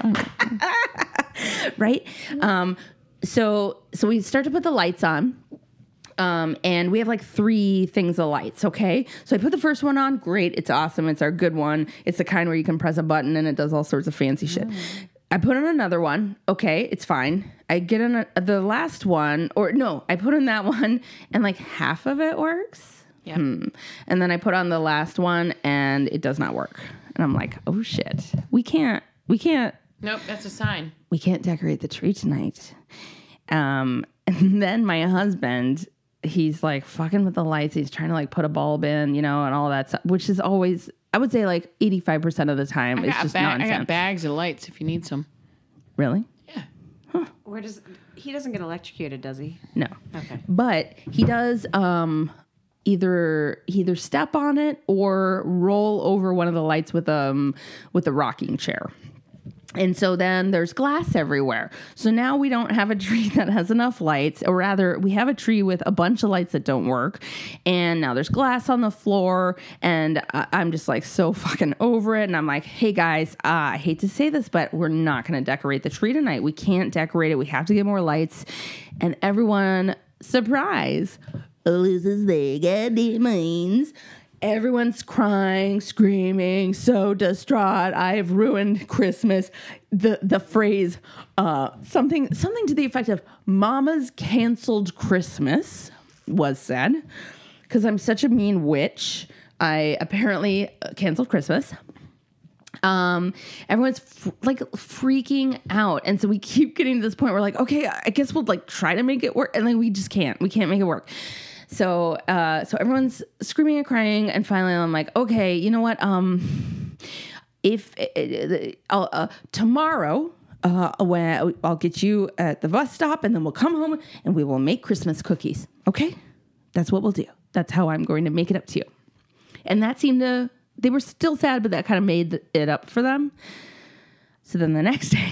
Right? So we start to put the lights on. And we have like 3 things of lights, okay? So I put the first one on, great, it's awesome, it's our good one. It's the kind where you can press a button and it does all sorts of fancy shit. I put on another one, okay, it's fine. I get on the last one, or no, I put on that one and like half of it works. Yeah. And then I put on the last one and it does not work. And I'm like, oh shit, we can't Nope, that's a sign. decorate the tree tonight. And then my husband, he's like fucking with the lights. He's trying to like put a bulb in, you know, and all that stuff, which is always, I would say like 85% of the time, it's just nonsense. I got bags of lights if you need some. Really? Yeah. He doesn't get electrocuted, does he? No. Okay. But he does either step on it or roll over one of the lights with a rocking chair. And so then there's glass everywhere. So now we don't have a tree that has enough lights, or rather we have a tree with a bunch of lights that don't work. And now there's glass on the floor, and I'm just like so fucking over it. And I'm like, hey guys, I hate to say this, but we're not going to decorate the tree tonight. We can't decorate it. We have to get more lights. And everyone, surprise, loses their goddamn minds. Everyone's crying, screaming, so distraught. I've ruined Christmas. The phrase, something to the effect of "Mama's canceled Christmas" was said. Because I'm such a mean witch, I apparently canceled Christmas. Everyone's like freaking out, and so we keep getting to this point where like, okay, I guess we'll like try to make it work, and like we just can't. We can't make it work. So everyone's screaming and crying, and finally I'm like, okay, you know what? Tomorrow, when I'll get you at the bus stop, and then we'll come home and we will make Christmas cookies. Okay, that's what we'll do. That's how I'm going to make it up to you. And that seemed to. They were still sad, but that kind of made it up for them. So then the next day,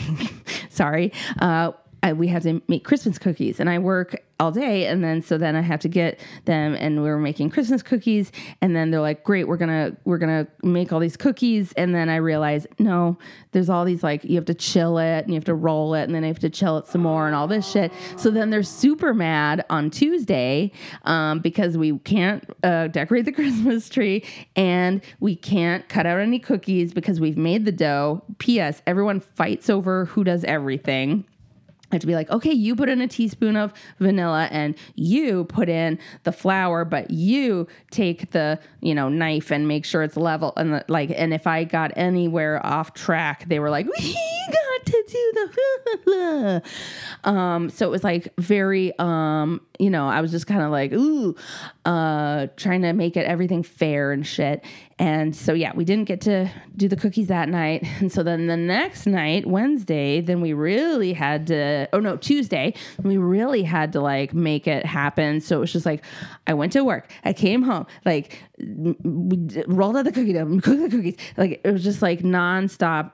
we have to make Christmas cookies, and I work all day, and then I have to get them, and we were making Christmas cookies, and then they're like, great, we're gonna make all these cookies, and then I realize, no, there's all these like, you have to chill it, and you have to roll it, and then I have to chill it some more, and all this shit. So then they're super mad on Tuesday because we can't decorate the Christmas tree, and we can't cut out any cookies because we've made the dough. P.S. Everyone fights over who does everything. I have to be like, okay, you put in a teaspoon of vanilla and you put in the flour, but you take the, knife and make sure it's level. And and if I got anywhere off track, they were like, we got to do So it was like very, I was just kind of like, ooh, trying to make it everything fair and shit. And so, yeah, we didn't get to do the cookies that night. And so then the next night, Wednesday, then we really had to, Tuesday, we really had to like make it happen. So it was just like, I went to work, I came home, like we rolled out the cookie dough, cooked the cookies. Like it was just like nonstop,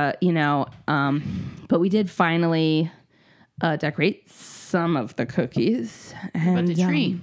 but we did finally decorate some of the cookies. And But the tree.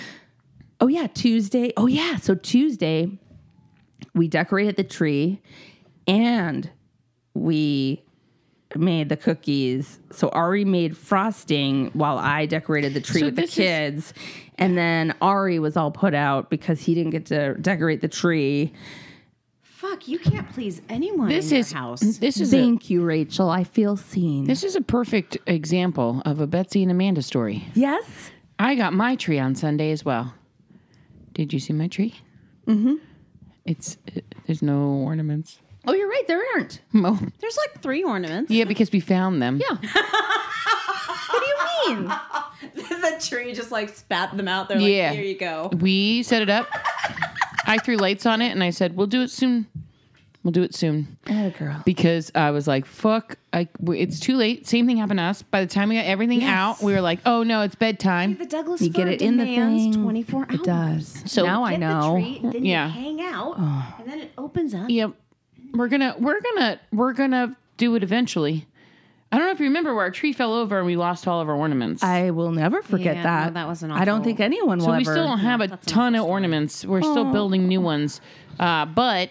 Tuesday. Oh yeah. So Tuesday we decorated the tree and we made the cookies. So Ari made frosting while I decorated the tree with the kids. And then Ari was all put out because he didn't get to decorate the tree. Fuck, you can't please anyone in your house. Thank you, Rachel. I feel seen. This is a perfect example of a Betsy and Amanda story. Yes? I got my tree on Sunday as well. Did you see my tree? Mm-hmm. There's no ornaments. Oh, you're right. There aren't. No. There's like 3 ornaments. Yeah, because we found them. Yeah. What do you mean? The tree just like spat them out there. Yeah. Like, here you go. We set it up. I threw lights on it and I said, we'll do it soon. We'll do it soon. Girl. Because I was like, fuck, it's too late. Same thing happened to us. By the time we got everything out, we were like, oh no, it's bedtime. The Douglas You get fir it in the demands thing. 24 hours. It does. So now I Get know. the tree, then Yeah. you hang out, and then it opens up. Yep. We're gonna do it eventually. I don't know if you remember where our tree fell over and we lost all of our ornaments. I will never forget Yeah, that. no, that was an I don't awful- think anyone will So ever. we still don't have a that's an ton awful of story. ornaments. We're still building new ones. But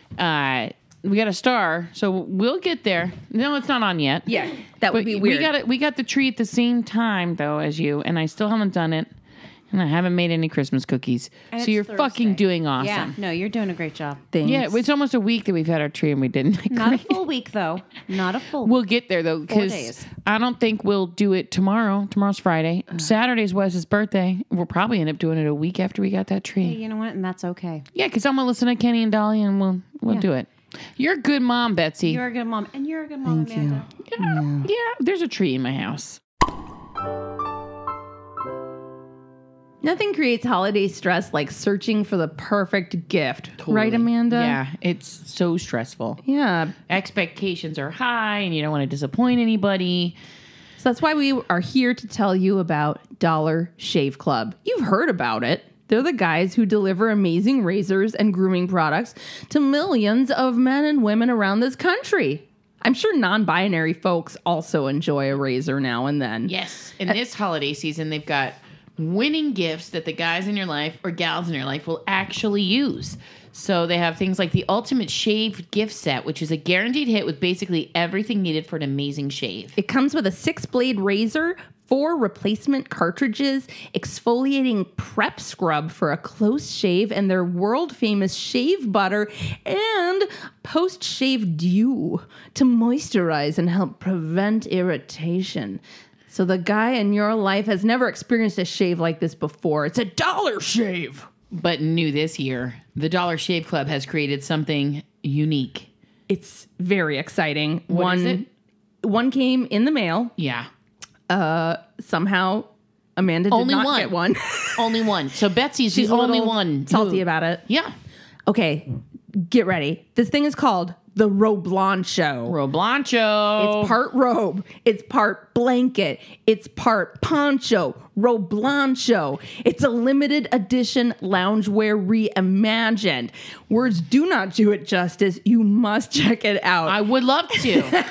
we got a star, so we'll get there. No, it's not on yet. Yeah, that would But be weird. We got the tree at the same time though as you, and I still haven't done it. And I haven't made any Christmas cookies. And So it's you're Thursday. fucking doing awesome. Yeah, no, you're doing a great job. Thanks. Yeah, it's almost a week that we've had our tree and we didn't. Not a full week though. Not a full. We'll get there though, 4 because days. I don't think we'll do it tomorrow. Tomorrow's Friday. Saturday's Wes's birthday. We'll probably end up doing it a week after we got that tree. Hey, you know what? And that's okay. Yeah, because I'm gonna listen to Kenny and Dolly, and we'll Yeah. do it. You're a good mom, Betsy. You're a good mom, and you're a good mom, Thank you. Amanda. Yeah, there's a tree in my house. Nothing creates holiday stress like searching for the perfect gift. Right, Amanda? Yeah, it's so stressful. Yeah. Expectations are high, and you don't want to disappoint anybody. So that's why we are here to tell you about Dollar Shave Club. You've heard about it. They're the guys who deliver amazing razors and grooming products to millions of men and women around this country. I'm sure non-binary folks also enjoy a razor now and then. Yes, in this holiday season, they've got winning gifts that the guys in your life or gals in your life will actually use. So they have things like the Ultimate Shave gift set, which is a guaranteed hit with basically everything needed for an amazing shave. It comes with a 6-blade razor, 4 replacement cartridges, exfoliating prep scrub for a close shave, and their world-famous shave butter and post-shave dew to moisturize and help prevent irritation. So the guy in your life has never experienced a shave like this before. It's a dollar shave. But new this year, the Dollar Shave Club has created something unique. It's very exciting. What is it? One came in the mail. Yeah. Somehow Amanda did Only not one. get one. Only one. So Betsy's She's the a only little one. salty who- about it. Yeah. Okay, get ready. This thing is called the Roblancho. Roblancho. It's part robe. It's part blanket. It's part poncho. Roblancho. It's a limited edition loungewear reimagined. Words do not do it justice. You must check it out. I would love to.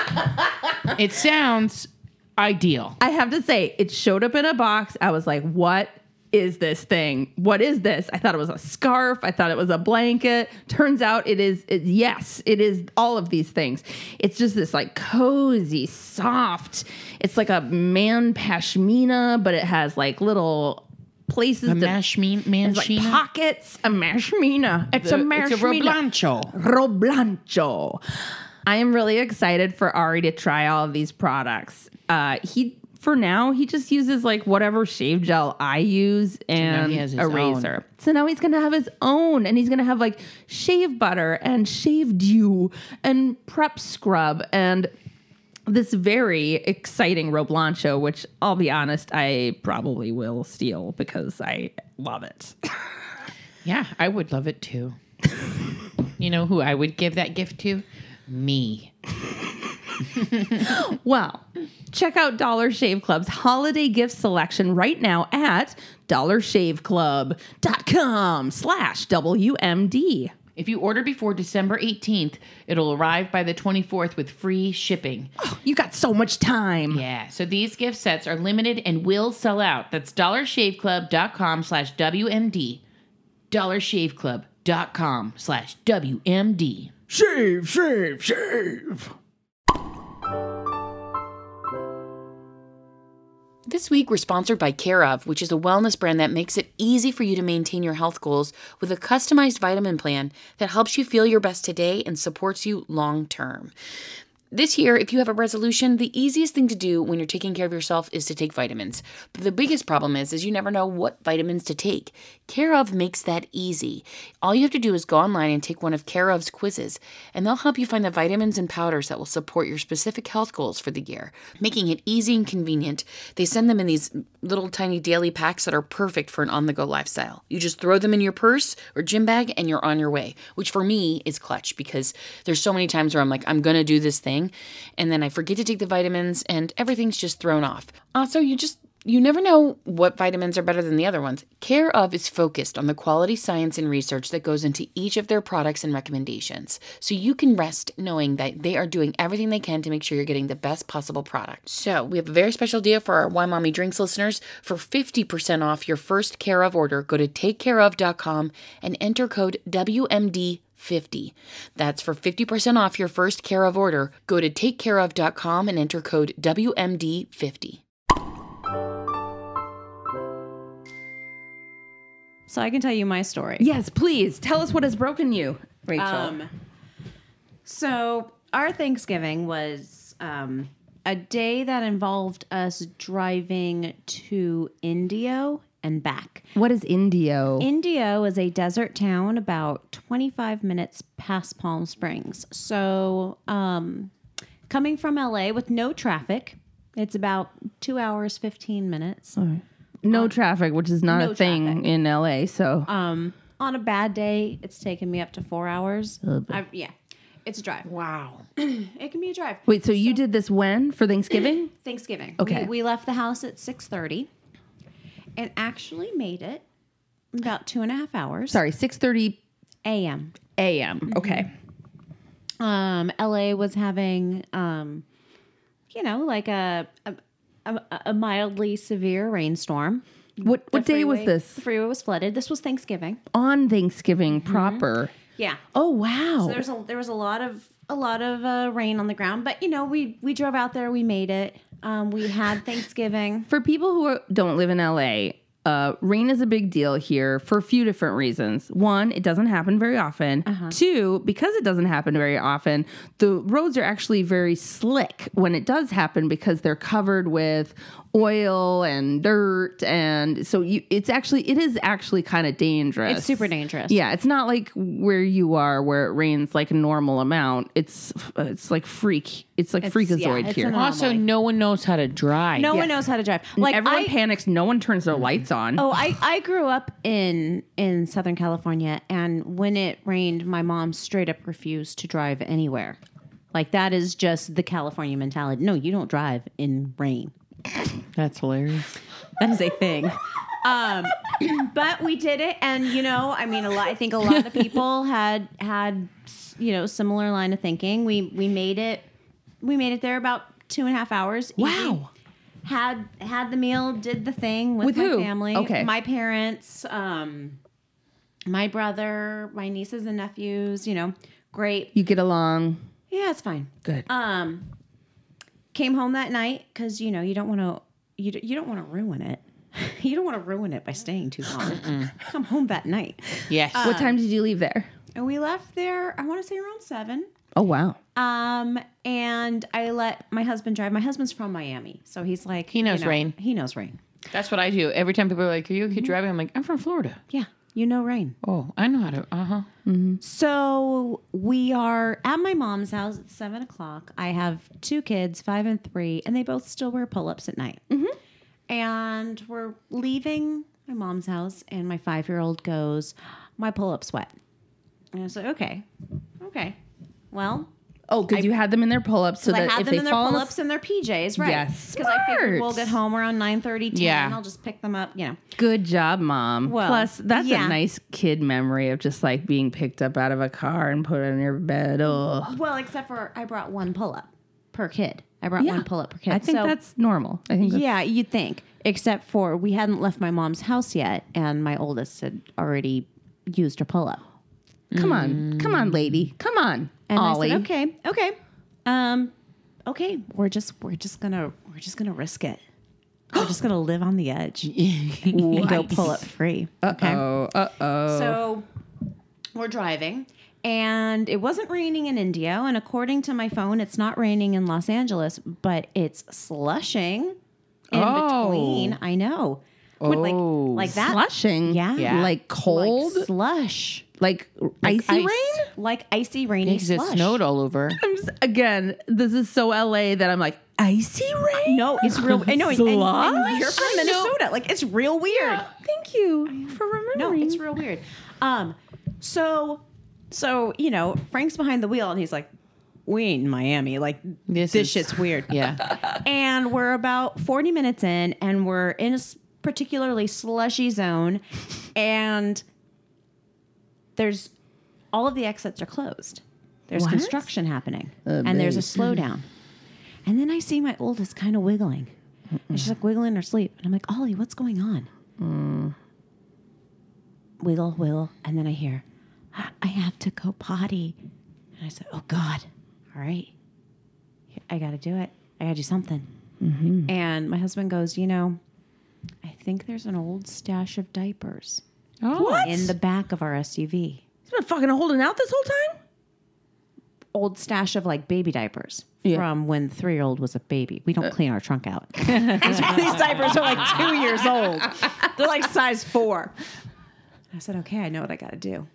It sounds ideal. I have to say, it showed up in a box. I was like, what is this thing? What is this? I thought it was a scarf. I thought it was a blanket. Turns out it is, yes, it is all of these things. It's just this like cozy, soft. It's like a man pashmina, but it has like little places A to, it's like mashmina. pockets. A mashmina. It's a mashmina. It's a Roblancho. Roblancho. I am really excited for Ari to try all of these products. For now, he just uses like whatever shave gel I use and he has his a own. razor. So now he's going to have his own, and he's going to have like shave butter and shave dew and prep scrub and this very exciting Roblancho, which I'll be honest, I probably will steal because I love it. Yeah, I would love it too. You know who I would give that gift to? Me. Well, check out Dollar Shave Club's holiday gift selection right now at dollarshaveclub.com/WMD. If you order before December 18th, it'll arrive by the 24th with free shipping. Oh, you got so much time. Yeah, so these gift sets are limited and will sell out. That's dollarshaveclub.com/WMD. dollarshaveclub.com/WMD. Shave, shave, shave. This week, we're sponsored by Care of, which is a wellness brand that makes it easy for you to maintain your health goals with a customized vitamin plan that helps you feel your best today and supports you long term. This year, if you have a resolution, the easiest thing to do when you're taking care of yourself is to take vitamins. But the biggest problem is you never know what vitamins to take. Care of makes that easy. All you have to do is go online and take one of Care of's quizzes, and they'll help you find the vitamins and powders that will support your specific health goals for the year, making it easy and convenient. They send them in these little tiny daily packs that are perfect for an on-the-go lifestyle. You just throw them in your purse or gym bag and you're on your way, which for me is clutch because there's so many times where I'm like, I'm going to do this thing, and then I forget to take the vitamins and everything's just thrown off. Also, you never know what vitamins are better than the other ones. Care of is focused on the quality science and research that goes into each of their products and recommendations. So you can rest knowing that they are doing everything they can to make sure you're getting the best possible product. So we have a very special deal for our Why Mommy Drinks listeners. For 50% off your first Care of order, go to takecareof.com and enter code WMD50. That's for 50% off your first Care of order. Go to takecareof.com and enter code WMD50. So I can tell you my story. Yes, please. Tell us what has broken you, Rachel. So our Thanksgiving was a day that involved us driving to Indio and back. What is Indio? Indio is a desert town about 25 minutes past Palm Springs. So coming from LA with no traffic, it's about 2 hours, 15 minutes. No traffic, which is not no a thing traffic. in LA. So On a bad day, it's taken me up to 4 hours. Yeah, it's a drive. Wow. It can be a drive. wait, so you did this when for Thanksgiving? Thanksgiving. Okay. We left the house at 6:30 and actually made it about 2.5 hours. Sorry, 6:30 a.m. a.m. Okay. LA was having, like a mildly severe rainstorm. What day was this? The freeway was flooded. This was Thanksgiving. On Thanksgiving proper. Yeah. Oh wow. So there was a lot of rain on the ground, but we drove out there. We made it. We had Thanksgiving. For people who don't live in LA, rain is a big deal here for a few different reasons. One, it doesn't happen very often. Two, because it doesn't happen very often, the roads are actually very slick when it does happen because they're covered with oil and dirt, and so it is actually kind of dangerous. It's super dangerous. Yeah, it's not like where you are where it rains like a normal amount. It's like freak. It's like freakazoid it's here. an Also, anomaly. no one knows how to drive. No one knows how to drive. Like Everyone panics. No one turns their lights on. Oh, I grew up in Southern California, and when it rained, my mom straight up refused to drive anywhere. Like, that is just the California mentality. No, you don't drive in rain. That's hilarious. That is a thing. But we did it, and I think a lot of people had similar line of thinking. We made it. We made it there about 2.5 hours. Easy. Wow. Had the meal, did the thing with With my who? family. Okay. My parents, my brother, my nieces and nephews, great. You get along. Yeah, it's fine. Good. Came home that night because you don't want to you don't want to ruin it. You don't want to ruin it by staying too long. Come home that night. Yes. What time did you leave there? And we left there, I want to say around 7. Oh wow. And I let my husband drive. My husband's from Miami, so he's like, He knows rain. He knows rain. That's what I do. Every time people are like, "Are you okay driving?" I'm like, "I'm from Florida." Yeah. You know Rain. Oh, I know how to. So we are at my mom's house at 7 o'clock. I have 2 kids, 5 and 3, and they both still wear pull-ups at night. And we're leaving my mom's house, and my 5-year-old goes, "My pull-up's wet." And I was like, okay. Well, Oh, because you had them in their pull-ups so I that have if them they in their fall pull-ups and their PJs, right? Yes, Because I figured we'll smart. get home around 9:30, 10. Yeah. I'll just pick them up, Good job, Mom. Well, Plus, that's yeah. a nice kid memory of just like being picked up out of a car and put in your bed. Oh, Well, except for I brought 1 pull-up per kid. I brought 1 pull-up per kid. I think So- that's normal. I think that's, Yeah, you'd think. Except for we hadn't left my mom's house yet, and my oldest had already used her pull-up. come on, lady, come on, And Ollie. I said, okay, we're just gonna risk it. We're just gonna live on the edge and go pull-up free. Okay. Oh, So we're driving, and it wasn't raining in Indio, and according to my phone, it's not raining in Los Angeles, but it's slushing in between. I know. Like that. slushing. Yeah. like cold, Like slush. like icy ice. rain. Like icy, rainy Because it slush. snowed all over. Again, this is so LA that I'm like icy rain. No, it's real. I know. And you're Slush? from Minnesota. Like, it's real weird. Thank you for remembering. No, it's real weird. So, Frank's behind the wheel, and he's like, we ain't in Miami. Like, This this is- shit's weird. Yeah. And we're about 40 minutes in, and we're in a particularly slushy zone, and there's all of the exits are closed. There's What? construction happening, and there's a slowdown. And then I see my oldest kind of wiggling. And she's like wiggling in her sleep. And I'm like, Ollie, what's going on? Wiggle, wiggle. And then I hear, I have to go potty. And I said, oh, God. All right. I got to do it. I got to do something. And my husband goes, I think there's an old stash of diapers Oh. in the back of our SUV. He's been fucking holding out this whole time. Old stash of like baby diapers Yeah. from when the 3-year-old was a baby. We don't clean our trunk out. These diapers are like 2 years old. They're like size 4. I said, okay, I know what I got to do.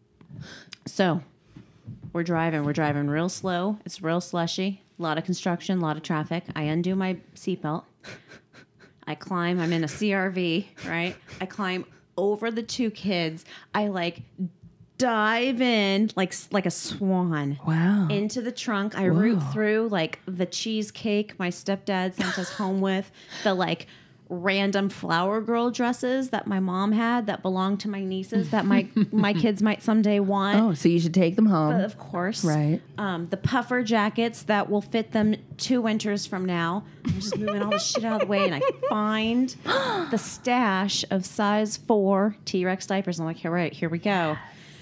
So we're driving real slow. It's real slushy. A lot of construction, a lot of traffic. I undo my seatbelt. I climb. I'm in a CRV, right? I climb over the 2 kids. I like dive in like a swan. Wow. Into the trunk. I root through like the cheesecake my stepdad sent us home with, the like random flower girl dresses that my mom had that belonged to my nieces that my kids might someday want. Oh, so you should take them home. Of course. Right. The puffer jackets that will fit them 2 winters from now. I'm just moving all this shit out of the way, and I find the stash of size 4 T-Rex diapers. I'm like, here we go.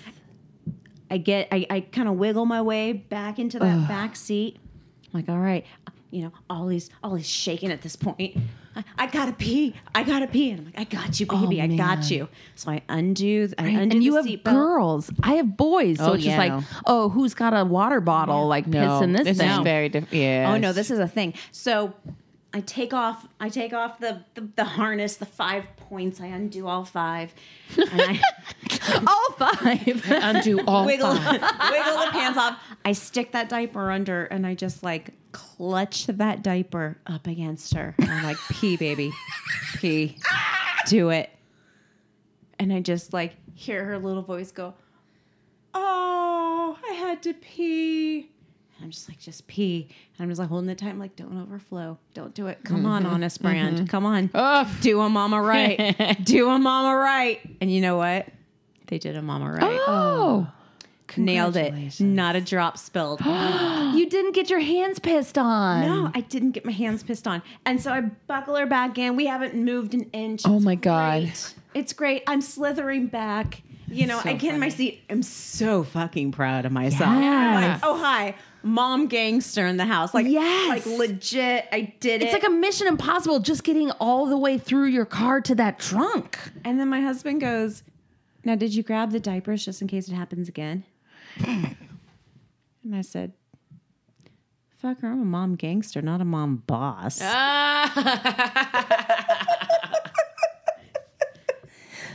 I kind of wiggle my way back into that back seat. I'm like, all right, Ollie's shaking at this point. I gotta pee. And I'm like, I got you, baby. I got you. So I undo And the you have seatbelt. girls. I have boys. So Oh, it's just yeah. like, oh, who's got a water bottle? Like piss in this this thing. is very different. Yeah. Oh no, this is a thing. So I take off the harness, the 5 points. I undo all 5, and I All 5. Undo all wiggle five. wiggle the pants off. I stick that diaper under, and I just like clutch that diaper up against her. And I'm like, pee, baby, pee, do it. And I just like hear her little voice go, "Oh, I had to pee." I'm just like, just pee. And I'm just like holding it tight. I'm like, don't overflow. Don't do it. Come on, Honest Brand. Come on. Do a mama right. Do a mama right. And you know what? They did a mama right. Oh. Nailed it. Not a drop spilled. You didn't get your hands pissed on. No, I didn't get my hands pissed on. And so I buckle her back in. We haven't moved an inch. Oh It's my God. great. It's great. I'm slithering back. So I get in my funny. seat. I'm so fucking proud of myself. Yes. I'm like, oh, hi. Mom gangster in the house. Like, Yes. like legit. I did it. It's like a Mission Impossible just getting all the way through your car to that trunk. And then my husband goes, now, did you grab the diapers just in case it happens again? And I said, fuck her, I'm a mom gangster, not a mom boss. I'll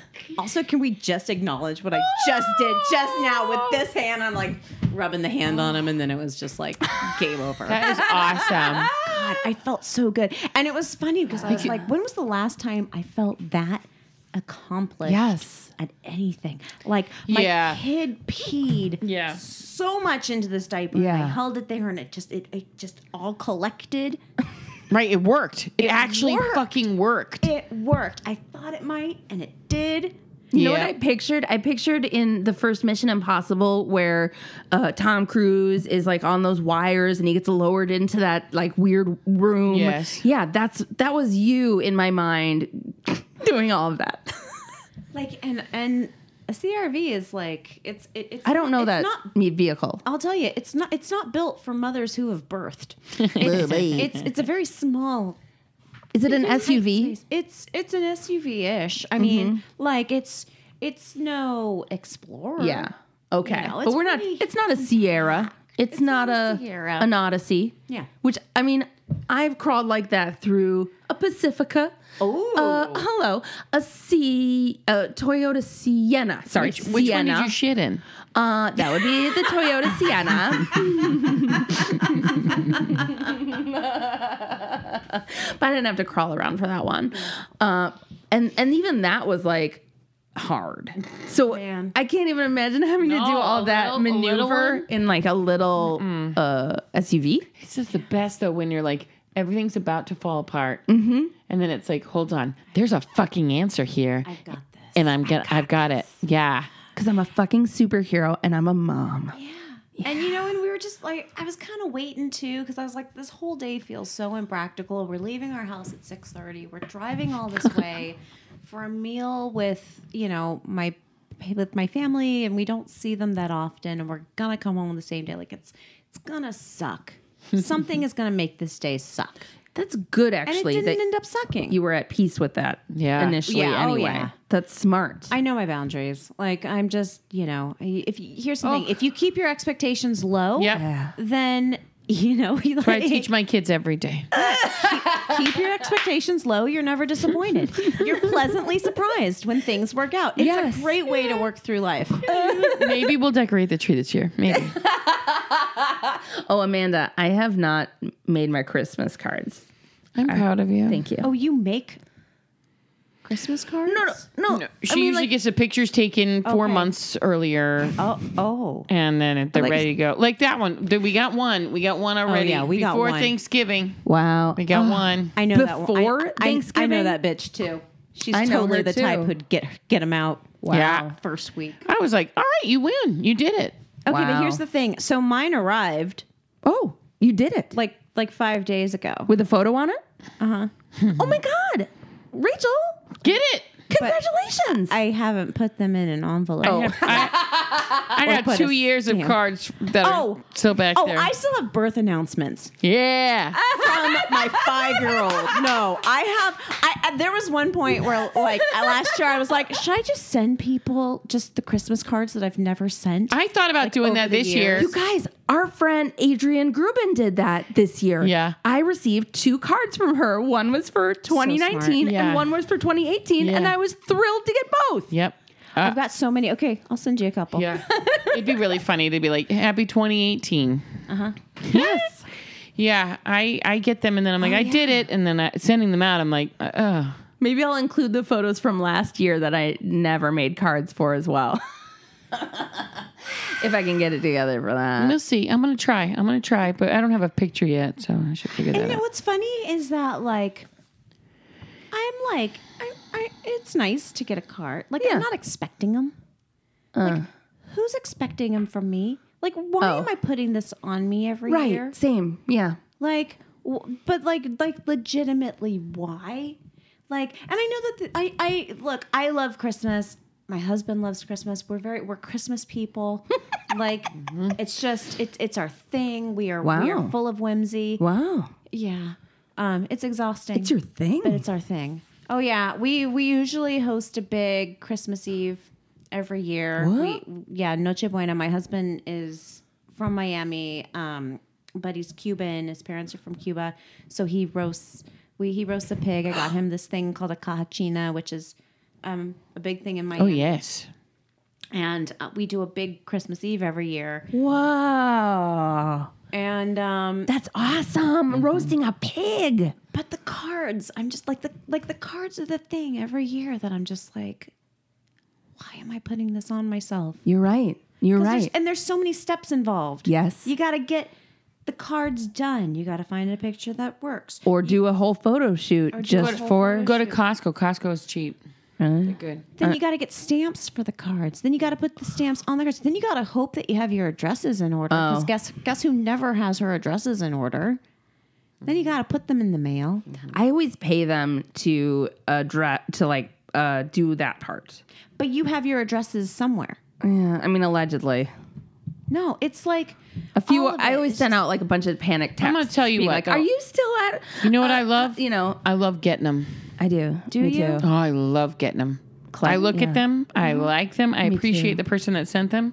Also, can we just acknowledge what I just did just now with this hand? I'm like rubbing the hand on him, and then it was just like game over. That is awesome. God, I felt so good. And it was funny because I was like, when was the last time I felt that accomplished Yes. at anything? Like, my Yeah. kid peed Yeah. so much into this diaper. Yeah. And I held it there, and it just all collected. Right, it worked. It actually worked. fucking worked. It worked. I thought it might, and it did. You know what Yeah. I pictured? I pictured in the first Mission Impossible where Tom Cruise is like on those wires and he gets lowered into that like weird room. Yes. Yeah, that was you in my mind doing all of that. Like, and a CRV is like it's. I don't know it's that Not, vehicle. I'll tell you, it's not built for mothers who have birthed. It's a very small. Is it an SUV? It's an SUV-ish. I mean, like it's no Explorer. Yeah. Okay. You know, but it's we're not pretty it's not a Sierra. It's not not a Sierra. an Odyssey. Yeah. Which I mean, I've crawled like that through a Pacifica. Oh. Hello. A Toyota Sienna. Sorry, Which one Sienna. did you shit in? That would be the Toyota Sienna. But I didn't have to crawl around for that one. And even that was like hard. So Man. I can't even imagine having to do No, all a that little maneuver one? in like a little SUV. It's just the best though when you're like everything's about to fall apart, and then it's like, hold on, there's a fucking answer here, I've got this. and I've got it. Yeah, Because I'm a fucking superhero and I'm a mom. And you know, and we were just like, I was kind of waiting too, because I was like, this whole day feels so impractical. We're leaving our house at 6:30. We're driving all this way for a meal with, you know, my family, and we don't see them that often, and we're gonna come home on the same day. Like it's gonna suck. Something is gonna make this day suck. That's good, And actually, it didn't that end up sucking. you were at peace with that Yeah. initially Yeah, oh, anyway. yeah. That's smart. I know my boundaries. Like I'm just, you know, here's the thing: if you keep your expectations low, yep. Yeah. then you know, you I teach my kids every day. keep your expectations low. You're never disappointed. You're pleasantly surprised when things work out. It's Yes. a great way to work through life. Maybe we'll decorate the tree this year. Maybe. Oh, Amanda, I have not made my Christmas cards. I'm proud of you. Thank you. Oh, you make Christmas cards? No. She usually gets the pictures taken 4 Okay. months earlier. Oh. And then they're Like- ready to go. Like that one. We got one. We got one already. yeah, we got Before one. Thanksgiving. Wow. We got one. I know that one. Before I Thanksgiving? know that bitch too. She's I know totally her the too. type who'd get them out. Wow. Yeah. First week. I was like, all right, you win. You did it. Okay, Wow. but here's the thing. So mine arrived Oh, you did it. like 5 days ago. With a photo on it? Uh-huh. Oh my God. Rachel, Get it. congratulations. I haven't put them in an envelope. I Or got put 2 a years of stamp. cards that are still back Oh, there. I still have birth announcements Yeah. from my 5-year-old. No, there was one point where, like, last year I was like, should I just send people just the Christmas cards that I've never sent? I thought about doing over that the this year. years. You guys, our friend Adrienne Grubin did that this year. Yeah. I received 2 cards from her. One was for 2019 Yeah. and one was for 2018. And Yeah. I was thrilled to get both. Yep. I've got so many. Okay, I'll send you a couple. Yeah. It'd be really funny to be like, happy 2018. Yes. Yeah. I get them and then I'm like, I did it. And then sending them out, I'm like, Maybe I'll include the photos from last year that I never made cards for as well. If I can get it together for that. we'll see. I'm going to try. But I don't have a picture yet. So I should figure that And out. what's funny is that, like, I'm like, it's nice to get a card. Like, Yeah. I'm not expecting them. Like, who's expecting them from me? Like, why Oh. am I putting this on me every Right. year? Same. Yeah. Like, but like legitimately, why? Like, and I know that I look, I love Christmas. My husband loves Christmas. We're Christmas people. Like, it's just it's our thing. We are Wow. full of whimsy. Wow. Yeah. It's exhausting. It's your thing. But it's our thing. Oh yeah, we usually host a big Christmas Eve every year. What? Noche Buena. My husband is from Miami, but he's Cuban. His parents are from Cuba, so he roasts a pig. I got him this thing called a cajachina, which is a big thing in Oh, Miami. yes. And we do a big Christmas Eve every year. Wow. And That's awesome. Roasting a pig. but the cards, I'm just like the cards are the thing every year that I'm just like, why am I putting this on myself? You're right. You're 'Cause right. and there's so many steps involved. Yes. You got to get the cards done. You got to find a picture that works. Or do a whole photo shoot do just a whole for. photo Go to Costco. Costco is cheap. They're good. Then you got to get stamps for the cards. Then you got to put the stamps on the cards. Then you got to hope that you have your addresses in order. Oh. Because guess who never has her addresses in order? Then you got to put them in the mail. I always pay them to do that part. But you have your addresses somewhere. Yeah, I mean, allegedly. No, it's like A few. all of I it always is send out like a bunch of panic texts. I'm gonna tell you being what, Like, though. are you still at? You know what I love? You know, I love getting them. I do. Do Me you? Too. Oh, I love getting them. I look yeah. at them. I like them. I appreciate too. the person that sent them.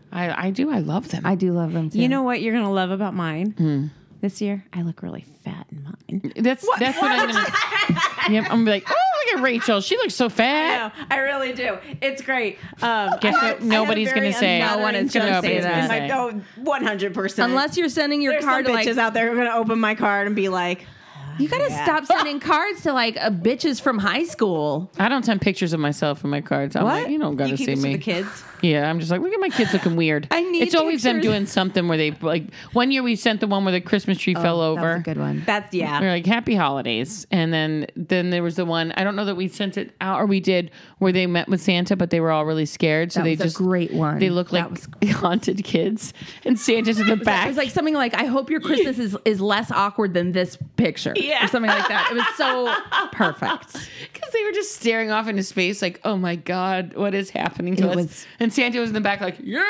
I do. I love them. I do love them too. You know what you're gonna love about mine this year? I look really fat in mine. That's what I'm gonna. Yep, I'm gonna be like, oh, look at Rachel. She looks so fat. No, I really do. It's great. Guess what? Nobody's gonna say. No one is gonna say that. Oh, 100%. Unless you're sending your there's card some to bitches like, out there who are gonna open my card and be like, you gotta stop sending cards to like bitches from high school. I don't send pictures of myself in my cards. I'm What? like, you don't gotta you keep see it to me. the kids. Yeah, I'm just like, look at my kids looking weird. I need It's always them pictures. doing something where they like. One year we sent the one where the Christmas tree fell over. That was a good one. That's We're like, happy holidays. And then there was the one, I don't know that we sent it out or we did, where they met with Santa, but they were all really scared. So That they was a just great one. They look That like was- haunted kids. And Santa's in the It back. was like something like, I hope your Christmas is less awkward than this picture. Yeah. Or something like that. It was so perfect. Because they were just staring off into space, like, oh my God, what is happening to It us? was- And Santa was in the back, like, yeah,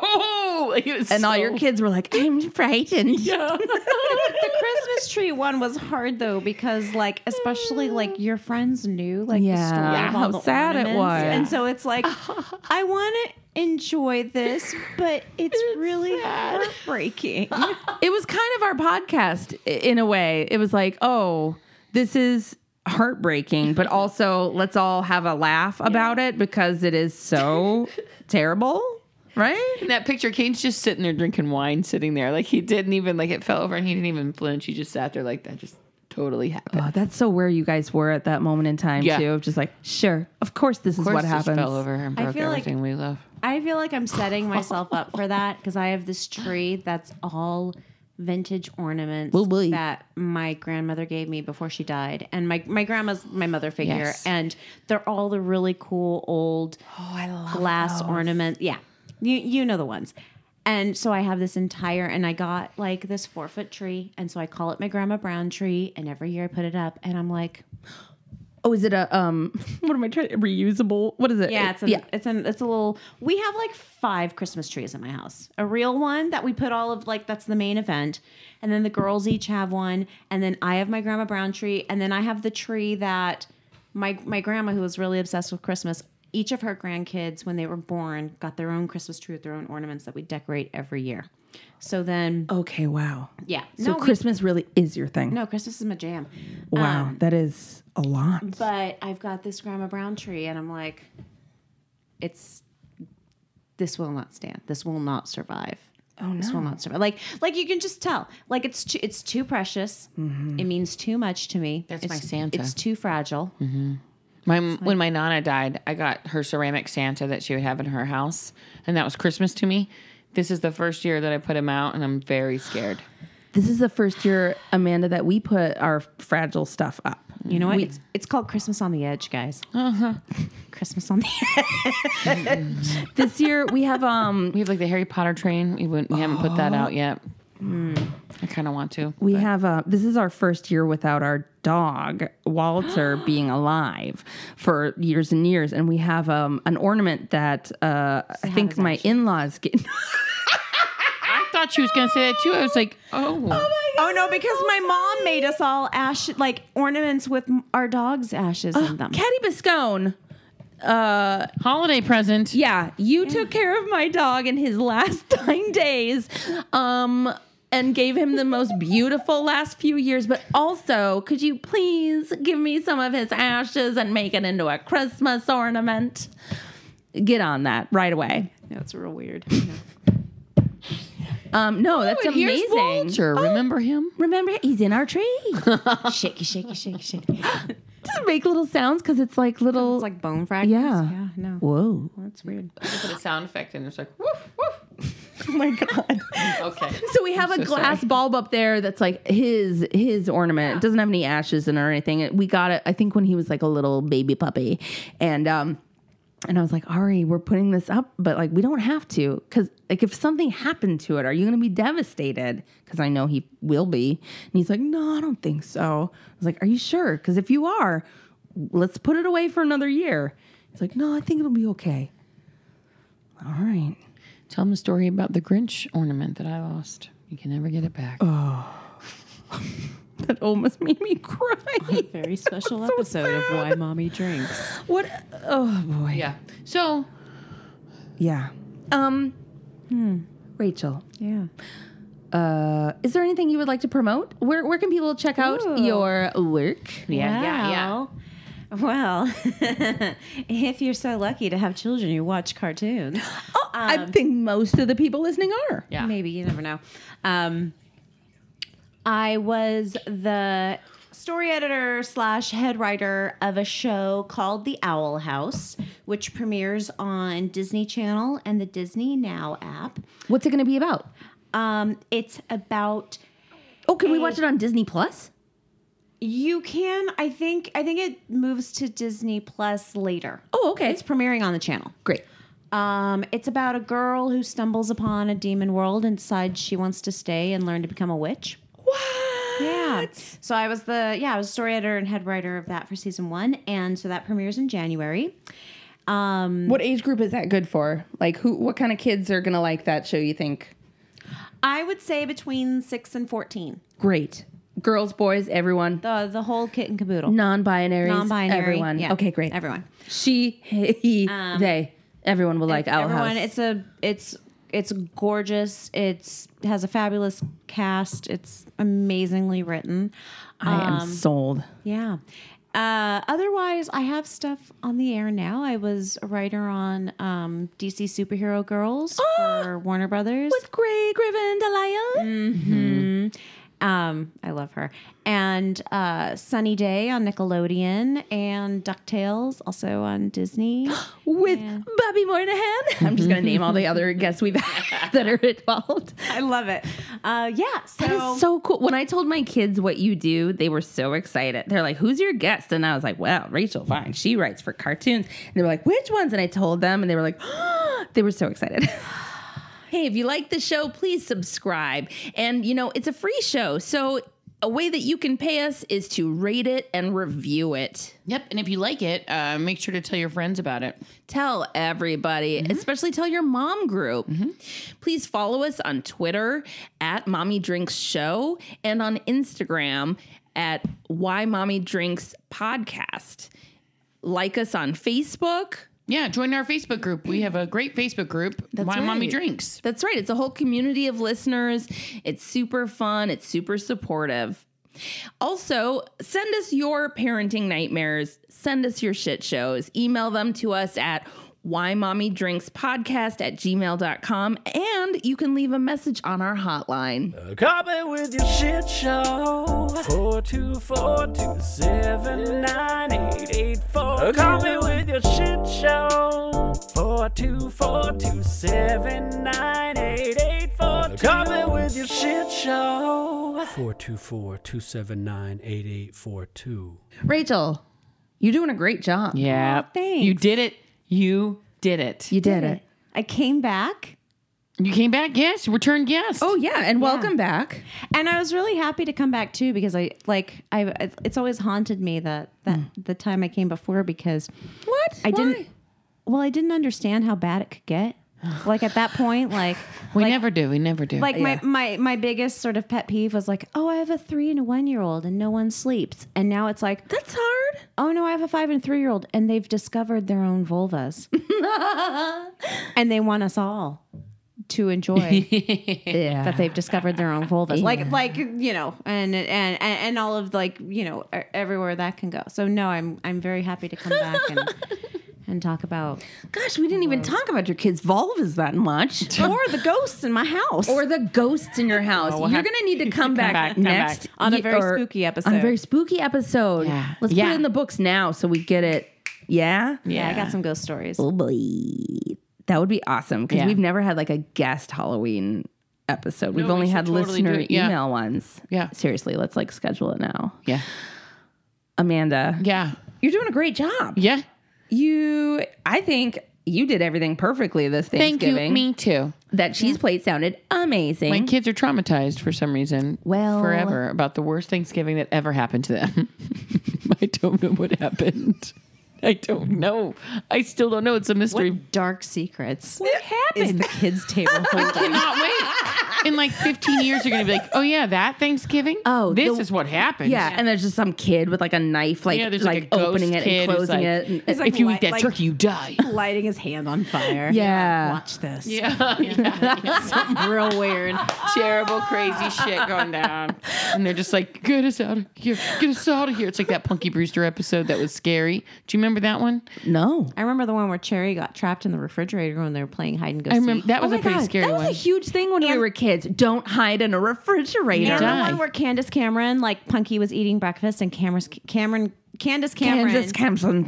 ho, like, it was And all so- your kids were like, I'm frightened. Yeah. The Christmas tree one was hard though because like especially like your friends knew like the story Yeah, of how all the sad it ornaments. was. And so it's like I want to enjoy this, but it's really heartbreaking. It was kind of our podcast in a way. It was like, oh, this is heartbreaking, but also let's all have a laugh about it because it is so terrible, right? In that picture, Kane's just sitting there drinking wine, sitting there. Like, he didn't even, like, it fell over and he didn't even flinch. He just sat there like that, just totally happened. Oh, that's so where you guys were at that moment in time, Yeah. too. Just like, sure, of course this is Of what course, happens. just fell over and I broke feel like- everything we love. I feel like I'm setting myself up for that because I have this tree that's all vintage ornaments Ooh, boy. that my grandmother gave me before she died. And my grandma's my mother figure. Yes. And they're all the really cool old I love glass ornament. Yeah. You know the ones. And so I have this entire, and I got like this 4-foot tree. And so I call it my Grandma Brown tree. And every year I put it up and I'm like, Oh, is it a what am I trying? Reusable? What is it? yeah, it's a little, we have like 5 Christmas trees in my house. A real one that we put all of like, that's the main event. And then the girls each have one. And then I have my Grandma Brown tree. And then I have the tree that my grandma, who was really obsessed with Christmas, each of her grandkids, when they were born, got their own Christmas tree with their own ornaments that we decorate every year. So then, Okay, wow. yeah. So we- Christmas really is your thing. No, Christmas is my jam. Wow, that is a lot. But I've got this Grandma Brown tree, and I'm like, this will not stand. This will not survive. Oh no, this will not survive. Like you can just tell. Like it's too precious. It means too much to me. That's It's- my Santa. It's too fragile. When my Nana died, I got her ceramic Santa that she would have in her house, and that was Christmas to me. This is the first year that I put him out, and I'm very scared. This is the first year, Amanda, that we put our fragile stuff up. You know what? It's called Christmas on the Edge, guys. Christmas on the Edge. This year we have We have like the Harry Potter train. We haven't put that out yet. I kind of want to. we have this is our first year without our dog Walter being alive for years and years, and we have an ornament that I think my in-laws get. I thought she was going to say that too. I was like, oh. Oh no, because my mom made us all like ornaments with our dog's ashes in them. Caddy Biscone. Holiday present. Yeah, you took care of my dog in his last 9 days. and gave him the most beautiful last few years. But also, could you please give me some of his ashes and make it into a Christmas ornament? Get on that right away. Yeah, it's real weird. No, that's And here's amazing. Walter. Remember him? Remember, he's in our tree. Shaky, shaky, shaky, shaky. Does it make little sounds? Because it's like little. It's like bone fragments. Yeah. Yeah, no. Whoa. That's weird. Put a sound effect in. It's like woof woof. Oh my God. Okay. So we have a glass bulb up there that's like his ornament. It doesn't have any ashes in it or anything. We got it, I think, when he was like a little baby puppy. And I was like, Ari, we're putting this up, but like we don't have to, because like if something happened to it, are you going to be devastated? Because I know he will be. And he's like, no, I don't think so. I was like, are you sure? Because if you are, let's put it away for another year. He's like, no, I think it'll be okay. All right. Tell him the story about the Grinch ornament that I lost. You can never get it back. That almost made me cry. A very special episode of Why Mommy Drinks. What? Oh boy. Yeah. So Yeah. Rachel, Yeah. is there anything you would like to promote? Where can people check out Ooh. your work? Well, if you're so lucky to have children who watch cartoons, Oh, I think most of the people listening are. yeah. maybe, you never know. I was the story editor / head writer of a show called The Owl House, which premieres on Disney Channel and the Disney Now app. What's it going to be about? It's about Oh, can we watch it on Disney Plus? you can. I think it moves to Disney Plus later. Oh, okay. It's premiering on the channel. Great. It's about a girl who stumbles upon a demon world and decides she wants to stay and learn to become a witch. What? Yeah. So I was story editor and head writer of that for season 1, and so that premieres in January. What age group is that good for? Like, what kind of kids are going to like that show, you think? I would say between 6 and 14. Great. Girls, boys, everyone. The whole kit and caboodle. Non-binaries. Non-binary. Everyone. Yeah. Okay, great. Everyone. She, he, they. Everyone will like Owl Everyone. House. It's gorgeous. It has a fabulous cast. It's amazingly written. I am sold. Yeah. Otherwise, I have stuff on the air now. I was a writer on DC Superhero Girls for Warner Brothers. With Grey Griffin Delisle. I love her. And Sunny Day on Nickelodeon, and DuckTales also on Disney. With Bobby Moynihan. I'm just going to name all the other guests we've had that are involved. I love it. So That is so cool. When I told my kids what you do, they were so excited. They're like, who's your guest? And I was like, well, Rachel, fine. She writes for cartoons. And they were like, which ones? And I told them, and they were like, they were so excited. Hey, if you like the show, please subscribe. And, it's a free show. So a way that you can pay us is to rate it and review it. Yep. And if you like it, make sure to tell your friends about it. Tell everybody, especially tell your mom group. Please follow us on Twitter at Mommy Drinks Show and on Instagram at Why Mommy Drinks Podcast. Like us on Facebook. Yeah, join our Facebook group. We have a great Facebook group, Why Mommy right. Drinks. That's right. It's a whole community of listeners. It's super fun. It's super supportive. Also, send us your parenting nightmares. Send us your shit shows. Email them to us at whymommydrinkspodcast@gmail.com. And you can leave a message on our hotline. Call me with your shit show. 424-279-8842. Call me with your shit show. 424-279-8842. Call me with your shit show. 424-279-8842. Rachel, you're doing a great job. Yeah. thanks. You did it. You did it. You did it. I came back. You came back, yes. Return guest. Oh, yeah. And welcome back. And I was really happy to come back too, because it's always haunted me that the time I came before, because What? I didn't understand how bad it could get. Like at that point, we never do. We never do. like my biggest sort of pet peeve was like, oh, I have a 3 and a 1-year-old and no one sleeps. And now it's like, That's hard. oh no, I have a 5 and a 3-year-old and they've discovered their own vulvas. And they want us all to enjoy Yeah. that they've discovered their own vulvas, like you know, and all of like you know everywhere that can go. So no, I'm very happy to come back and talk about Gosh, we didn't even talk about your kids' vulvas that much. or the ghosts in my house Or the ghosts in your house. we'll You're have- going to need to come back next on a ye- very or spooky episode. On a very spooky episode. Yeah. Let's Yeah. put it in the books now so we get it. Yeah? yeah, I got some ghost stories. Oh boy. That would be awesome because Yeah. we've never had like a guest Halloween episode. We've we only should had totally do listener it. Yeah. email ones. Yeah. Seriously, let's like schedule it now. Yeah. Amanda, Yeah. you're doing a great job. Yeah. I think you did everything perfectly this Thank you. Thanksgiving. Me too. That cheese plate sounded amazing. My kids are traumatized for some reason. Well- forever about the worst Thanksgiving that ever happened to them. I don't know what happened. I don't know. I still don't know. It's a mystery. What dark secrets What is happened? the kids' table I holding? cannot wait. In like 15 years, you're going to be like, oh, yeah, that Thanksgiving? Oh, this the- is what happened. Yeah, and there's just some kid with like a knife, like, Yeah, there's like like a ghost opening it kid and who's closing like- it. He's like If you eat light- that like- turkey, you die. lighting his hand on fire. Yeah. Watch this. Yeah. Something real weird. Terrible, crazy shit going down. And they're just like, get us out of here. Get us out of here. It's like that Punky Brewster episode that was scary. Do you remember that one? No. I remember the one where Cherry got trapped in the refrigerator when they were playing hide and go I seek. remember that was Oh a my pretty God, scary that was one. a huge thing when we were kids. Don't hide in a refrigerator. And die. the one where Candace Cameron, like Punky was eating breakfast and Candace Cameron, Candace Cameron.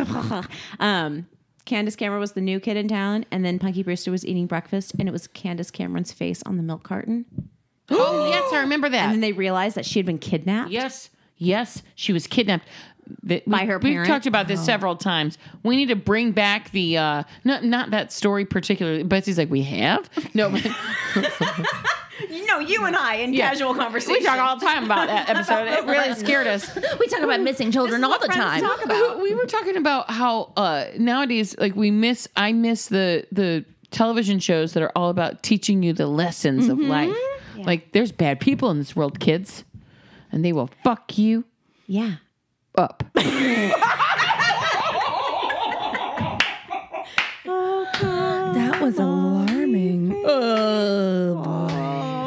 Candace Cameron was the new kid in town, and then Punky Brewster was eating breakfast, and it was Candace Cameron's face on the milk carton. Oh, yes, I remember that. And then they realized that she had been kidnapped. Yes, she was kidnapped. By her We've parent? talked about this several times. We need to bring back the not that story particularly. Betsy's like, we have no. But, No, you and I in casual conversation. we talk all the time about that episode. It really scared us. We talk about missing children all the time. Talk about. We were talking about how nowadays, like I miss the television shows that are all about teaching you the lessons of life. Yeah. Like, there's bad people in this world, kids, and they will fuck you Yeah. up. That was alarming. Oh, boy.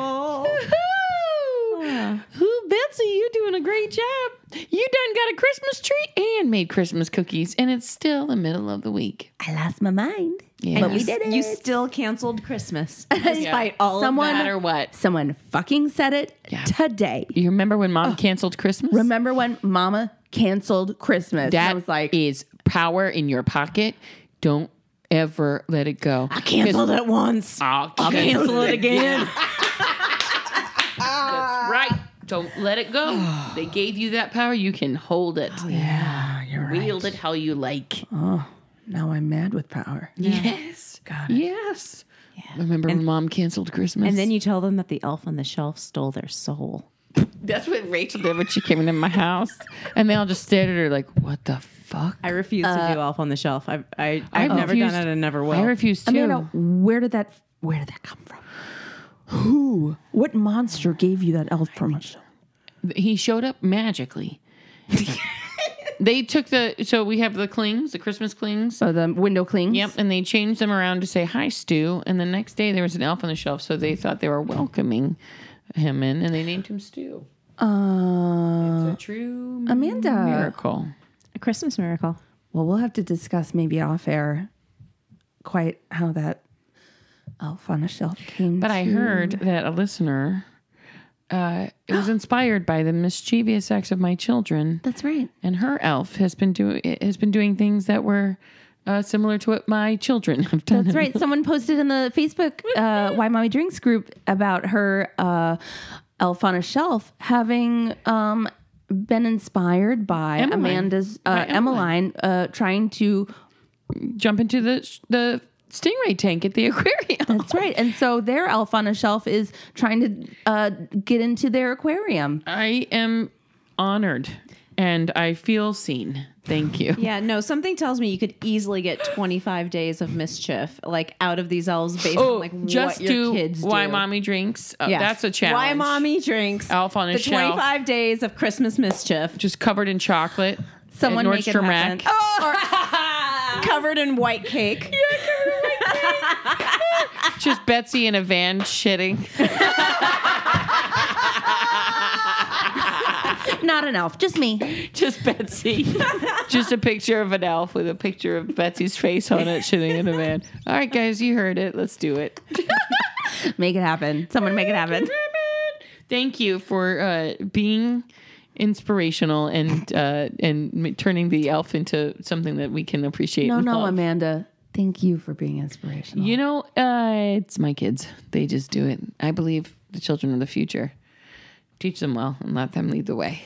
Ooh, Betsy, you're doing a great job. You done got a Christmas tree and made Christmas cookies, and it's still the middle of the week. I lost my mind. Yeah. But we did it. You still canceled Christmas despite all Someone- of No that. matter what. Someone fucking said it Yeah. today. You remember when Mom canceled Christmas? Remember when Mama canceled Christmas? And That I was like, is power in your pocket. Don't ever let it go. I Canceled it once. I'll Cancel it again. That's right. Don't let it go. They gave you that power. You can hold it. yeah, you're right. Wield it how you like. Now I'm mad with power. Yes. Got it. Yes. Remember when Mom canceled Christmas? And then you tell them that the elf on the shelf stole their soul. That's what Rachel did when she came into my house. And they all just stared at her like, what the fuck? I refuse to do elf on the shelf. I've never refused- done it and never will. I refuse to. Amanda, where did that come from? Who? What monster gave you that elf permission? He showed up magically. They took so we have the clings, the Christmas clings. So the window clings? Yep, and they changed them around to say hi, Stu. And the next day there was an elf on the shelf, so they thought they were welcoming him in, and they named him Stu. It's a true Amanda. miracle. A Christmas miracle. Well, we'll have to discuss maybe off air quite how that elf on a shelf came But I heard that a listener it was inspired by the mischievous acts of my children, That's right. and her elf has been doing things that were similar to what my children have done. That's right. Someone posted in the Facebook Why Mommy Drinks group about her elf on a shelf having been inspired by Emmeline. Amanda's By Emmeline trying to. Jump into the stingray tank at the aquarium. That's right. And so their elf on a shelf is trying to get into their aquarium. I am honored and I feel seen. Thank you. Yeah, no, something tells me you could easily get 25 days of mischief like out of these elves based on like just what your do kids do. Why Mommy Drinks. Yeah. That's a challenge. Why Mommy Drinks. Elf on a the shelf. 25 days of Christmas mischief. Just covered in chocolate. Someone at make it Nordstrom happen. Rack. Covered in white cake. just Betsy in a van shitting. Not an elf, just me. Just Betsy. Just a picture of an elf with a picture of Betsy's face on it shitting in a van. All right, guys, you heard it. Let's do it. Make it happen. Someone make it happen. Thank you for being inspirational and turning the elf into something that we can appreciate. No, and love. Amanda. Thank you for being inspirational. You know, it's my kids. They just do it. I believe the children are the future. Teach them well and let them lead the way.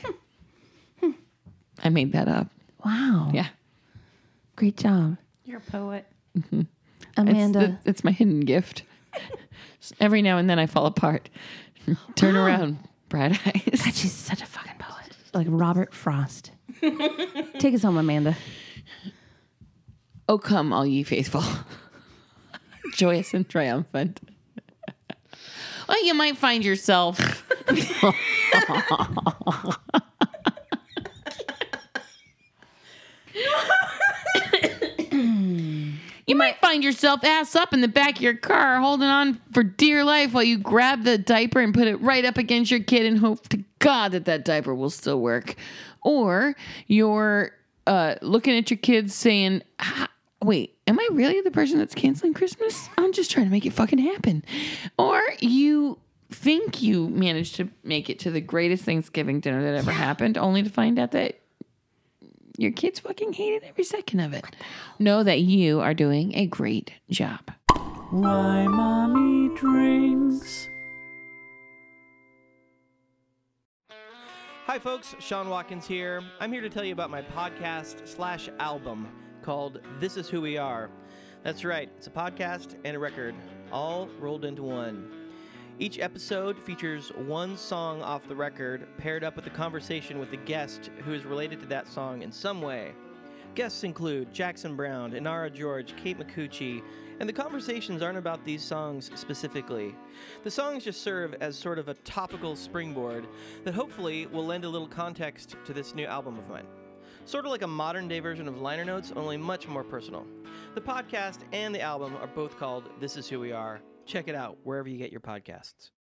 I made that up. Wow. Yeah. Great job. You're a poet. Amanda. It's my hidden gift. Every now and then I fall apart. Turn around, bright eyes. God, she's such a fucking poet. Like Robert Frost. Take us home, Amanda. Oh, come, all ye faithful. Joyous and triumphant. Well, you might find yourself... You might find yourself ass up in the back of your car holding on for dear life while you grab the diaper and put it right up against your kid and hope to God that diaper will still work. Or you're looking at your kids saying, wait, am I really the person that's canceling Christmas? I'm just trying to make it fucking happen. Or you think you managed to make it to the greatest Thanksgiving dinner that ever happened, only to find out that your kids fucking hated every second of it. Know that you are doing a great job. Why mommy drinks. Hi folks, Sean Watkins here. I'm here to tell you about my podcast/album called This Is Who We Are. That's right, it's a podcast and a record, all rolled into one. Each episode features one song off the record paired up with a conversation with a guest who is related to that song in some way. Guests include Jackson Browne, Inara George, Kate Micucci, and the conversations aren't about these songs specifically. The songs just serve as sort of a topical springboard that hopefully will lend a little context to this new album of mine. Sort of like a modern-day version of liner notes, only much more personal. The podcast and the album are both called This Is Who We Are. Check it out wherever you get your podcasts.